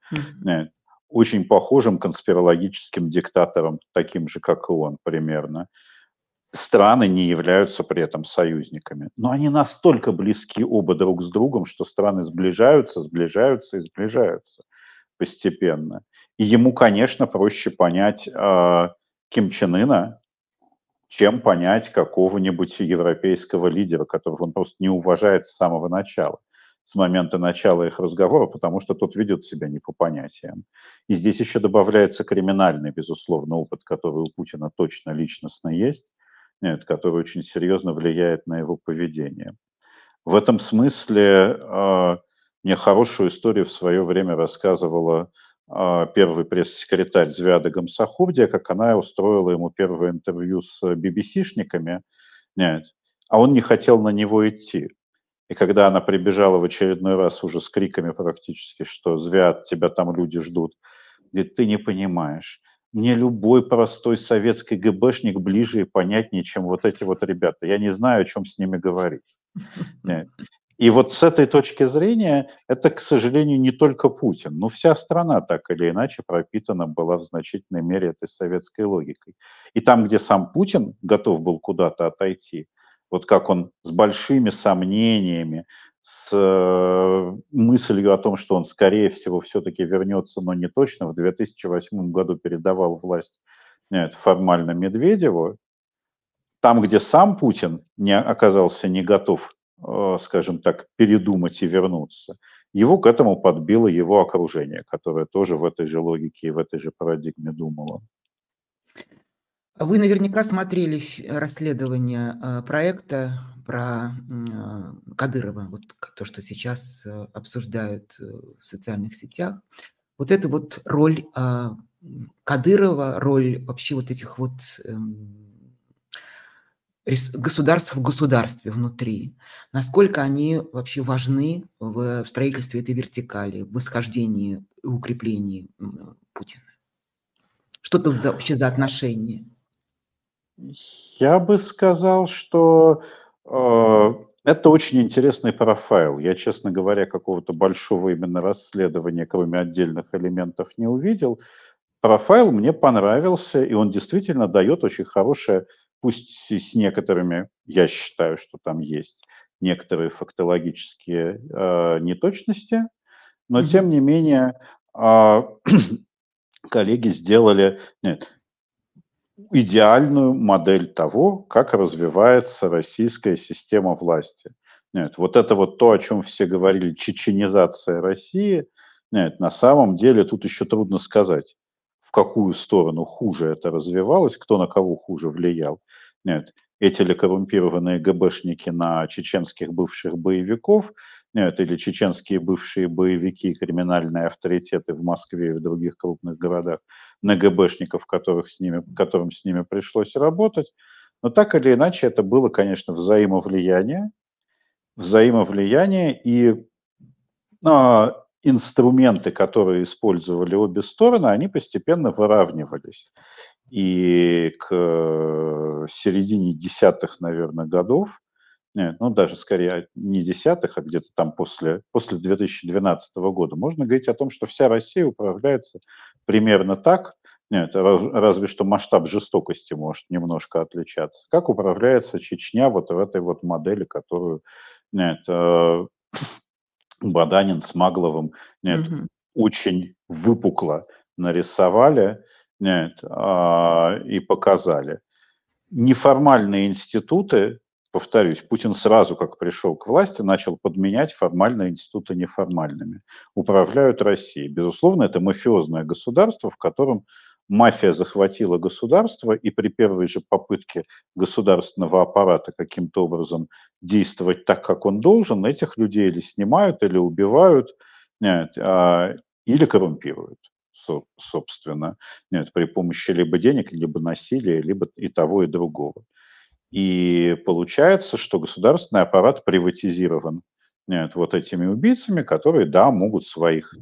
Очень похожим конспирологическим диктатором, таким же, как и он примерно. Страны не являются при этом союзниками. Но они настолько близки оба друг с другом, что страны сближаются и сближаются постепенно. И ему, конечно, проще понять Ким Чен Ына, чем понять какого-нибудь европейского лидера, которого он просто не уважает с самого начала, с момента начала их разговора, потому что тот ведет себя не по понятиям. И здесь еще добавляется криминальный, безусловно, опыт, который у Путина точно личностно есть, нет, который очень серьезно влияет на его поведение. В этом смысле мне хорошую историю в свое время рассказывала первый пресс-секретарь Звяда Гамсахурдия, как она устроила ему первое интервью с BBC-шниками, нет, а он не хотел на него идти. И когда она прибежала в очередной раз уже с криками практически, что «Звяд, тебя там люди ждут», говорит, ты не понимаешь, мне любой простой советский ГБшник ближе и понятнее, чем вот эти вот ребята. Я не знаю, о чем с ними говорить. Нет. И вот с этой точки зрения это, к сожалению, не только Путин, но вся страна так или иначе пропитана была в значительной мере этой советской логикой. И там, где сам Путин готов был куда-то отойти, вот как он с большими сомнениями, с мыслью о том, что он, скорее всего, все-таки вернется, но не точно, в 2008 году передавал власть формально Медведеву, там, где сам Путин не оказался не готов, скажем так, передумать и вернуться, его к этому подбило его окружение, которое тоже в этой же логике и в этой же парадигме думало. Вы наверняка смотрели расследование проекта про Кадырова, вот то, что сейчас обсуждают в социальных сетях. Вот это вот роль Кадырова, роль вообще вот этих вот государств в государстве внутри, насколько они вообще важны в строительстве этой вертикали, в восхождении и укреплении Путина? Что это вообще за отношения? Я бы сказал, что это очень интересный профайл. Я, честно говоря, какого-то большого именно расследования, кроме отдельных элементов, не увидел. Профайл мне понравился, и он действительно дает очень хорошее, пусть и с некоторыми, я считаю, что там есть некоторые фактологические неточности, но тем не менее коллеги сделали идеальную модель того, как развивается российская система власти. Нет, вот это вот то, о чем все говорили, чеченизация России, нет, на самом деле тут еще трудно сказать, в какую сторону хуже это развивалось, кто на кого хуже влиял. Нет, эти ли коррумпированные ГБшники на чеченских бывших боевиков, нет, или чеченские бывшие боевики, криминальные авторитеты в Москве и в других крупных городах, на ГБшников, которым с ними пришлось работать. Но так или иначе это было, конечно, взаимовлияние и инструменты, которые использовали обе стороны, они постепенно выравнивались. И к середине десятых, наверное, годов, нет, ну даже скорее не десятых, а где-то там после 2012 года, можно говорить о том, что вся Россия управляется примерно так, нет, разве что масштаб жестокости может немножко отличаться, как управляется Чечня вот в этой вот модели, которую нет, Баданин с Магловым нет, очень выпукло нарисовали нет, и показали. Неформальные институты, повторюсь, Путин сразу, как пришел к власти, начал подменять формальные институты неформальными. Управляют Россией. Безусловно, это мафиозное государство, в котором мафия захватила государство, и при первой же попытке государственного аппарата каким-то образом действовать так, как он должен, этих людей или снимают, или убивают, нет, или коррумпируют, собственно, нет, при помощи либо денег, либо насилия, либо и того, и другого. И получается, что государственный аппарат приватизирован нет, вот этими убийцами, которые, да, могут своих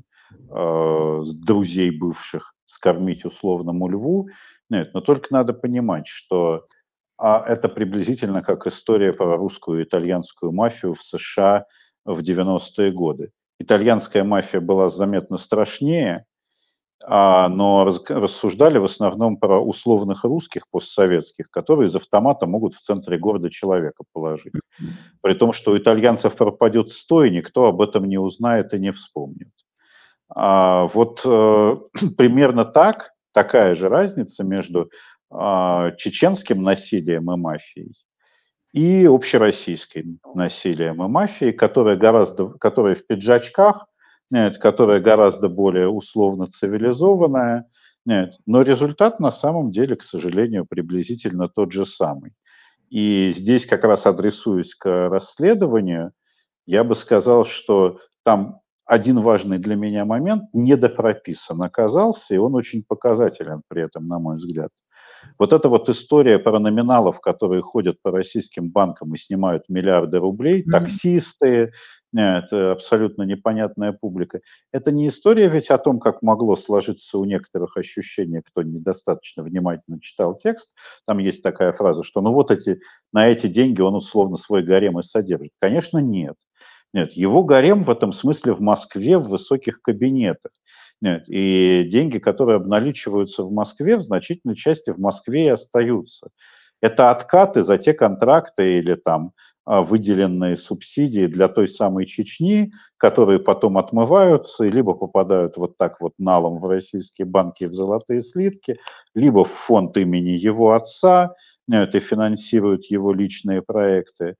друзей бывших скормить условному льву. Нет, но только надо понимать, что это приблизительно как история про русскую и итальянскую мафию в США в 90-е годы. Итальянская мафия была заметно страшнее, но рассуждали в основном про условных русских постсоветских, которые из автомата могут в центре города человека положить. При том, что у итальянцев пропадет 100, и никто об этом не узнает и не вспомнит. Вот примерно такая же разница между чеченским насилием и мафией и общероссийским насилием и мафией, которая в пиджачках, нет, которая гораздо более условно цивилизованная, нет, но результат на самом деле, к сожалению, приблизительно тот же самый. И здесь как раз адресуясь к расследованию, я бы сказал, что там один важный для меня момент недопрописан оказался, и он очень показателен при этом, на мой взгляд. Вот эта вот история про номиналов, которые ходят по российским банкам и снимают миллиарды рублей, таксисты, это абсолютно непонятная публика. Это не история ведь о том, как могло сложиться у некоторых ощущение, кто недостаточно внимательно читал текст. Там есть такая фраза, что ну вот на эти деньги он условно свой гарем и содержит. Конечно, нет. Нет, его гарем в этом смысле в Москве в высоких кабинетах. Нет, и деньги, которые обналичиваются в Москве, в значительной части в Москве и остаются. Это откаты за те контракты или там выделенные субсидии для той самой Чечни, которые потом отмываются и либо попадают вот так вот налом в российские банки в золотые слитки, либо в фонд имени его отца, нет, и финансируют его личные проекты.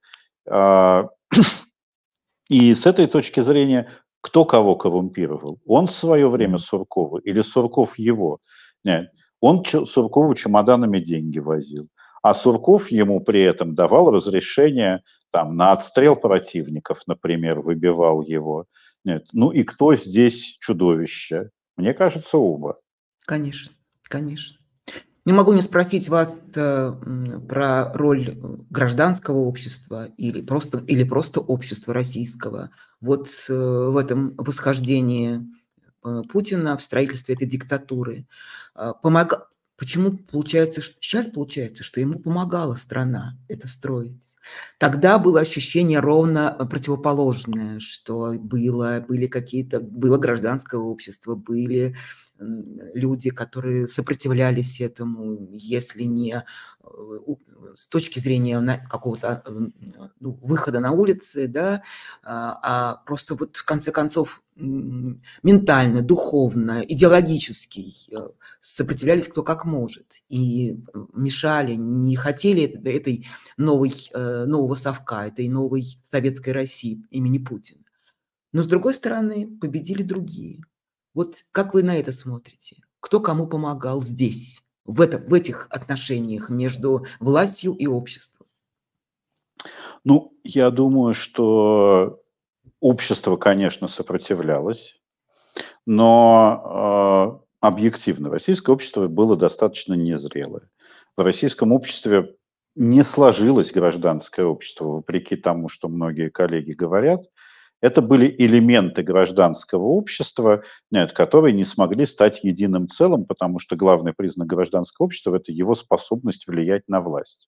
И с этой точки зрения, кто кого коррумпировал? Он в свое время Суркова или Сурков его? Нет. Он Суркову чемоданами деньги возил, а Сурков ему при этом давал разрешение там, на отстрел противников, например, выбивал его. Нет. Ну и кто здесь чудовище? Мне кажется, оба. Конечно, конечно. Не могу не спросить вас про роль гражданского общества или просто общества российского вот в этом восхождении Путина, в строительстве этой диктатуры. Почему сейчас получается, что ему помогала страна это строить? Тогда было ощущение ровно противоположное, что было гражданское общество, были люди, которые сопротивлялись этому, если не с точки зрения какого-то выхода на улицы, да, а просто вот в конце концов ментально, духовно, идеологически сопротивлялись кто как может и мешали, не хотели этой нового совка, этой новой советской России имени Путина. Но, с другой стороны, победили другие. Вот как вы на это смотрите? Кто кому помогал здесь, в этих отношениях между властью и обществом? Ну, я думаю, что общество, конечно, сопротивлялось, но объективно российское общество было достаточно незрелое. В российском обществе не сложилось гражданское общество, вопреки тому, что многие коллеги говорят. Это были элементы гражданского общества, которые не смогли стать единым целым, потому что главный признак гражданского общества – это его способность влиять на власть.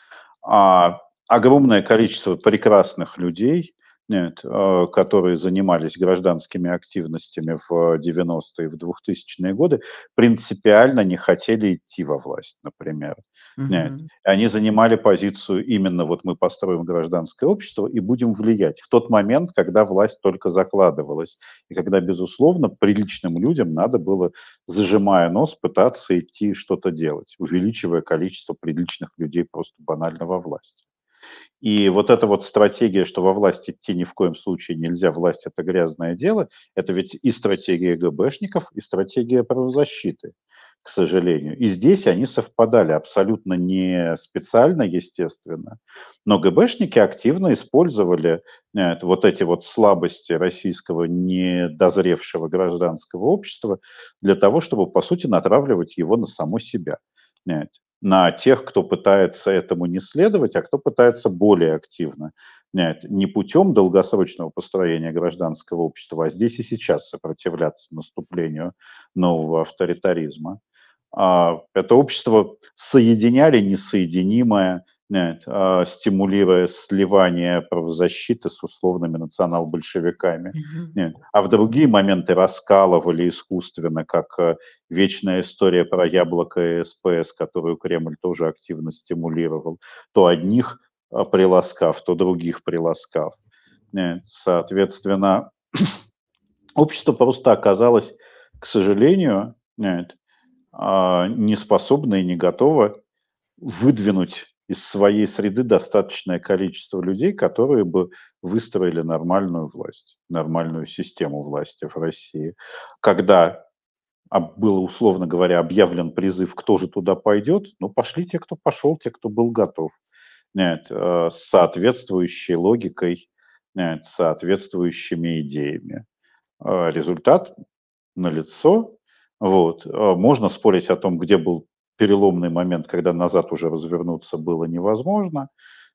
А огромное количество прекрасных людей, которые занимались гражданскими активностями в 90-е и в 2000-е годы, принципиально не хотели идти во власть, например. Они занимали позицию именно вот мы построим гражданское общество и будем влиять в тот момент, когда власть только закладывалась, и когда, безусловно, приличным людям надо было, зажимая нос, пытаться идти что-то делать, увеличивая количество приличных людей просто банально во власти. И вот эта вот стратегия, что во власть идти ни в коем случае нельзя, власть – это грязное дело, это ведь и стратегия ГБшников, и стратегия правозащиты, к сожалению. И здесь они совпадали абсолютно не специально, естественно, но ГБшники активно использовали вот эти вот слабости российского недозревшего гражданского общества для того, чтобы, по сути, натравливать его на само себя. На тех, кто пытается этому не следовать, а кто пытается более активно, не путем долгосрочного построения гражданского общества, а здесь и сейчас сопротивляться наступлению нового авторитаризма. Это общество соединяли несоединимое, стимулируя сливание правозащиты с условными национал-большевиками. А в другие моменты раскалывали искусственно, как вечная история про яблоко и СПС, которую Кремль тоже активно стимулировал. То одних приласкав, то других приласкав. Соответственно, общество просто оказалось, к сожалению, не способно и не готово выдвинуть из своей среды достаточное количество людей, которые бы выстроили нормальную власть, нормальную систему власти в России. Когда был, условно говоря, объявлен призыв, кто же туда пойдет, ну, пошли те, кто пошел, те, кто был готов. С соответствующей логикой, с соответствующими идеями. Результат налицо. Вот. Можно спорить о том, где был переломный момент, когда назад уже развернуться было невозможно,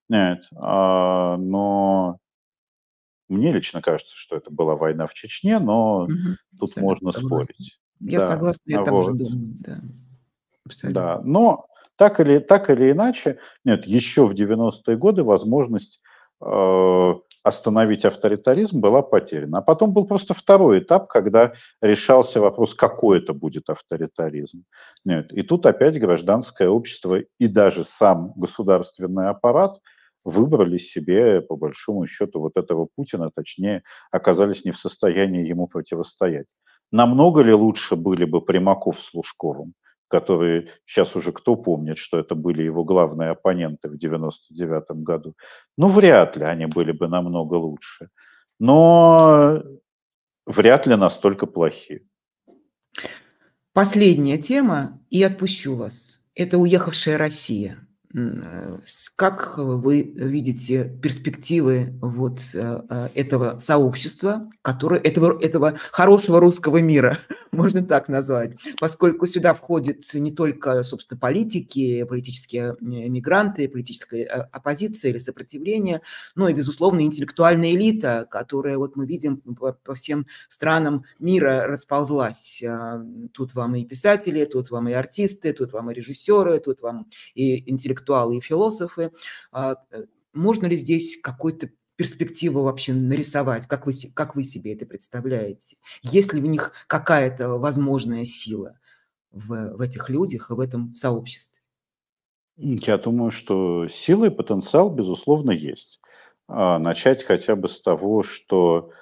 но мне лично кажется, что это была война в Чечне, но тут можно Согласна. спорить. Я согласна, я также думаю, да. Абсолютно. Да, но так или иначе, еще в 90-е годы возможность остановить авторитаризм была потеряна. А потом был просто второй этап, когда решался вопрос, какой это будет авторитаризм. И тут опять гражданское общество и даже сам государственный аппарат выбрали себе, по большому счету, вот этого Путина, точнее, оказались не в состоянии ему противостоять. Намного ли лучше были бы Примаков с Лужковым, которые сейчас уже кто помнит, что это были его главные оппоненты в 99 году. Ну, вряд ли они были бы намного лучше. Но вряд ли настолько плохие. Последняя тема, и отпущу вас. Это уехавшая Россия. Как вы видите перспективы вот этого сообщества, этого хорошего русского мира, можно так назвать, поскольку сюда входят не только, собственно, политики, политические мигранты, политическая оппозиция или сопротивление, но и, безусловно, интеллектуальная элита, которая, вот мы видим, по всем странам мира расползлась. Тут вам и писатели, тут вам и артисты, тут вам и режиссеры, тут вам и интеллектуалы, и философы. Можно ли здесь какую-то перспективу вообще нарисовать? Как вы себе это представляете? Есть ли в них какая-то возможная сила в этих людях и в этом сообществе? Я думаю, что сила и потенциал, безусловно, есть. Начать хотя бы с того, что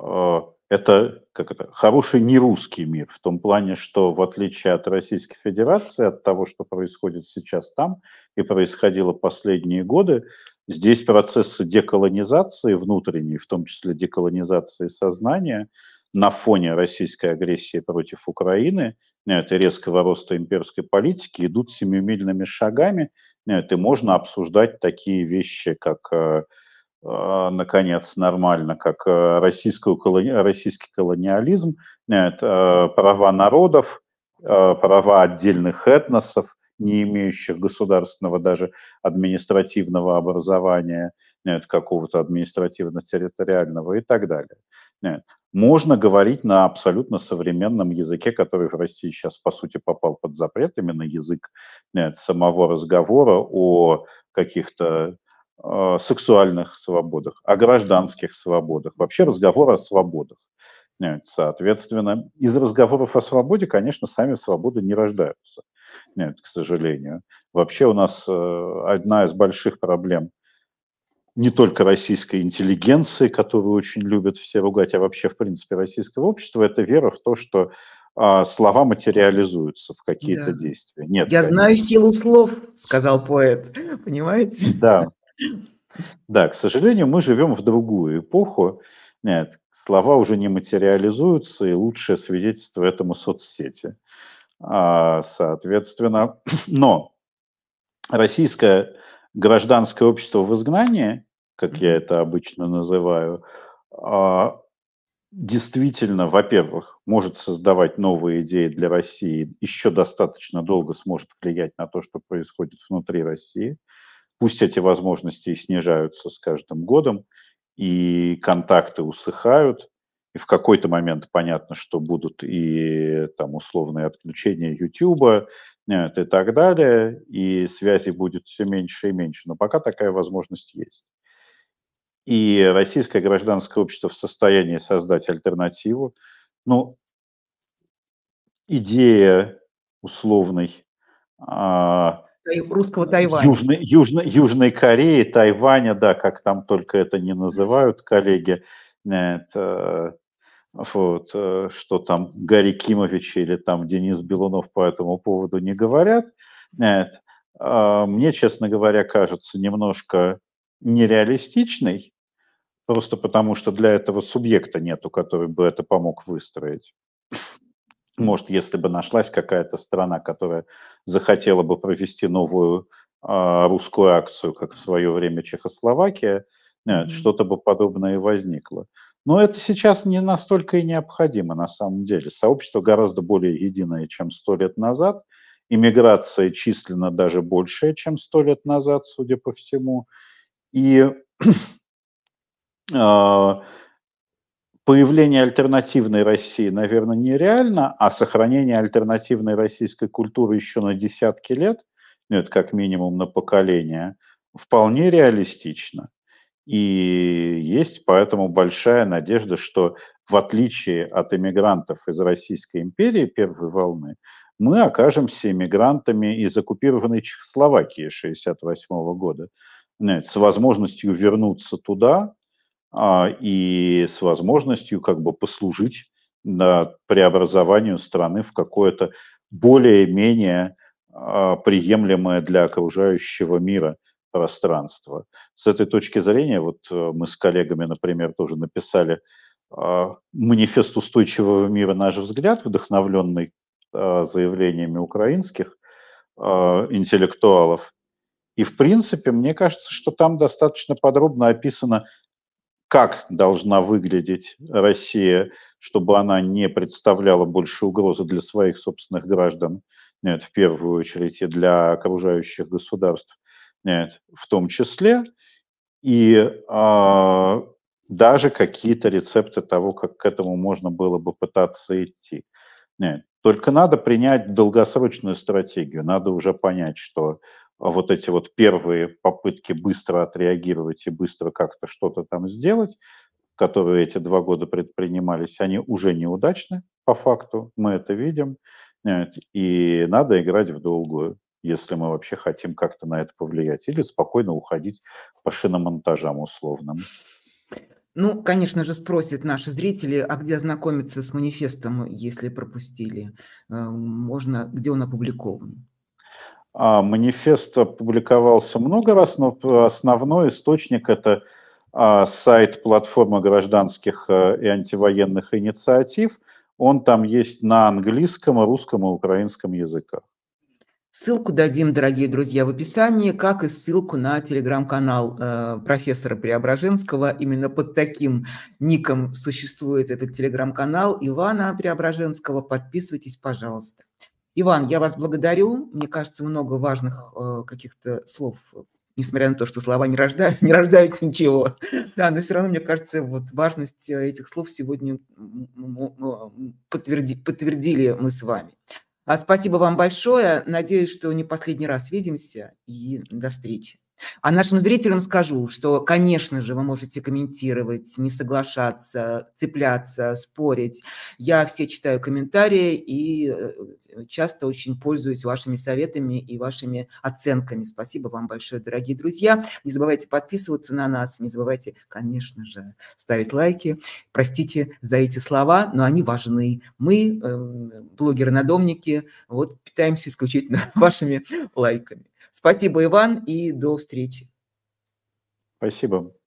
это, как это, хороший нерусский мир, в том плане, что в отличие от Российской Федерации, от того, что происходит сейчас там и происходило последние годы, здесь процессы деколонизации внутренней, в том числе деколонизации сознания, на фоне российской агрессии против Украины, и резкого роста имперской политики идут семимильными шагами, и можно обсуждать такие вещи, как, наконец, нормально, как российский колониализм, права народов, права отдельных этносов, не имеющих государственного даже административного образования, какого-то административно-территориального и так далее. Нет. Можно говорить на абсолютно современном языке, который в России сейчас, по сути, попал под запрет, именно язык самого разговора о каких-то сексуальных свободах, о гражданских свободах, вообще разговор о свободах. Соответственно, из разговоров о свободе, конечно, сами свободы не рождаются, к сожалению. Вообще у нас одна из больших проблем не только российской интеллигенции, которую очень любят все ругать, а вообще, в принципе, российского общества, это вера в то, что слова материализуются в какие-то Да. действия. Нет, «Я знаю конечно. силу слов», сказал поэт. Понимаете? Да, да, к сожалению, мы живем в другую эпоху. Нет, слова уже не материализуются, и лучшее свидетельство этому соцсети. Соответственно, но российское гражданское общество в изгнании, как я Мгм. это обычно называю, а, действительно, во-первых, может создавать новые идеи для России, еще достаточно долго сможет влиять на то, что происходит внутри России. Пусть эти возможности и снижаются с каждым годом, и контакты усыхают, и в какой-то момент понятно, что будут и там условные отключения Ютуба и так далее, и связи будет все меньше и меньше, но пока такая возможность есть. И российское гражданское общество в состоянии создать альтернативу. Ну, идея условной Русского Тайваня. Южной Кореи, Тайваня, да, как там только это не называют коллеги, это, вот, что там Гарри Кимович или там Денис Белунов по этому поводу не говорят. Нет. Мне, честно говоря, кажется немножко нереалистичной, просто потому что для этого субъекта нету, который бы это помог выстроить. Может, если бы нашлась какая-то страна, которая захотела бы провести новую русскую акцию, как в свое время Чехословакия, Мгм. что-то бы подобное и возникло. Но это сейчас не настолько и необходимо на самом деле. Сообщество гораздо более единое, чем 100 лет назад. Иммиграция численно даже большая, чем 100 лет назад, судя по всему. И а, появление альтернативной России, наверное, нереально, а сохранение альтернативной российской культуры еще на десятки лет, это как минимум на поколение, вполне реалистично. И есть поэтому большая надежда, что в отличие от эмигрантов из Российской империи первой волны, мы окажемся эмигрантами из оккупированной Чехословакии 1968 года, с возможностью вернуться туда, и с возможностью как бы послужить на преобразованию страны в какое-то более-менее приемлемое для окружающего мира пространство. С этой точки зрения, вот мы с коллегами, например, тоже написали манифест устойчивого мира «Наш взгляд», вдохновленный заявлениями украинских интеллектуалов, И, в принципе, мне кажется, что там достаточно подробно описано, как должна выглядеть Россия, чтобы она не представляла больше угрозы для своих собственных граждан, нет, в первую очередь и для окружающих государств, нет, в том числе, и даже какие-то рецепты того, как к этому можно было бы пытаться идти. Нет. Только надо принять долгосрочную стратегию, надо уже понять, что вот эти вот первые попытки быстро отреагировать и быстро как-то что-то там сделать, которые эти 2 года предпринимались, они уже неудачны по факту, мы это видим, и надо играть в долгую, если мы вообще хотим как-то на это повлиять, или спокойно уходить по шиномонтажам условным. Ну, конечно же, спросят наши зрители, а где ознакомиться с манифестом, если пропустили? Можно, где он опубликован? Манифест опубликовался много раз, но основной источник – это сайт платформы гражданских и антивоенных инициатив. Он там есть на английском, русском и украинском языках. Ссылку дадим, дорогие друзья, в описании, как и ссылку на телеграм-канал профессора Преображенского. Именно под таким ником существует этот телеграм-канал Ивана Преображенского. Подписывайтесь, пожалуйста. Иван, я вас благодарю. Мне кажется, много важных каких-то слов, несмотря на то, что слова не рождают ничего. Да, но все равно, мне кажется, вот важность этих слов сегодня подтвердили мы с вами. Спасибо вам большое. Надеюсь, что не последний раз видимся, и до встречи. А нашим зрителям скажу, что, конечно же, вы можете комментировать, не соглашаться, цепляться, спорить. Я все читаю комментарии и часто очень пользуюсь вашими советами и вашими оценками. Спасибо вам большое, дорогие друзья. Не забывайте подписываться на нас, не забывайте, конечно же, ставить лайки. Простите за эти слова, но они важны. Мы, блогеры-надомники, вот питаемся исключительно вашими лайками. Спасибо, Иван, и до встречи. Спасибо.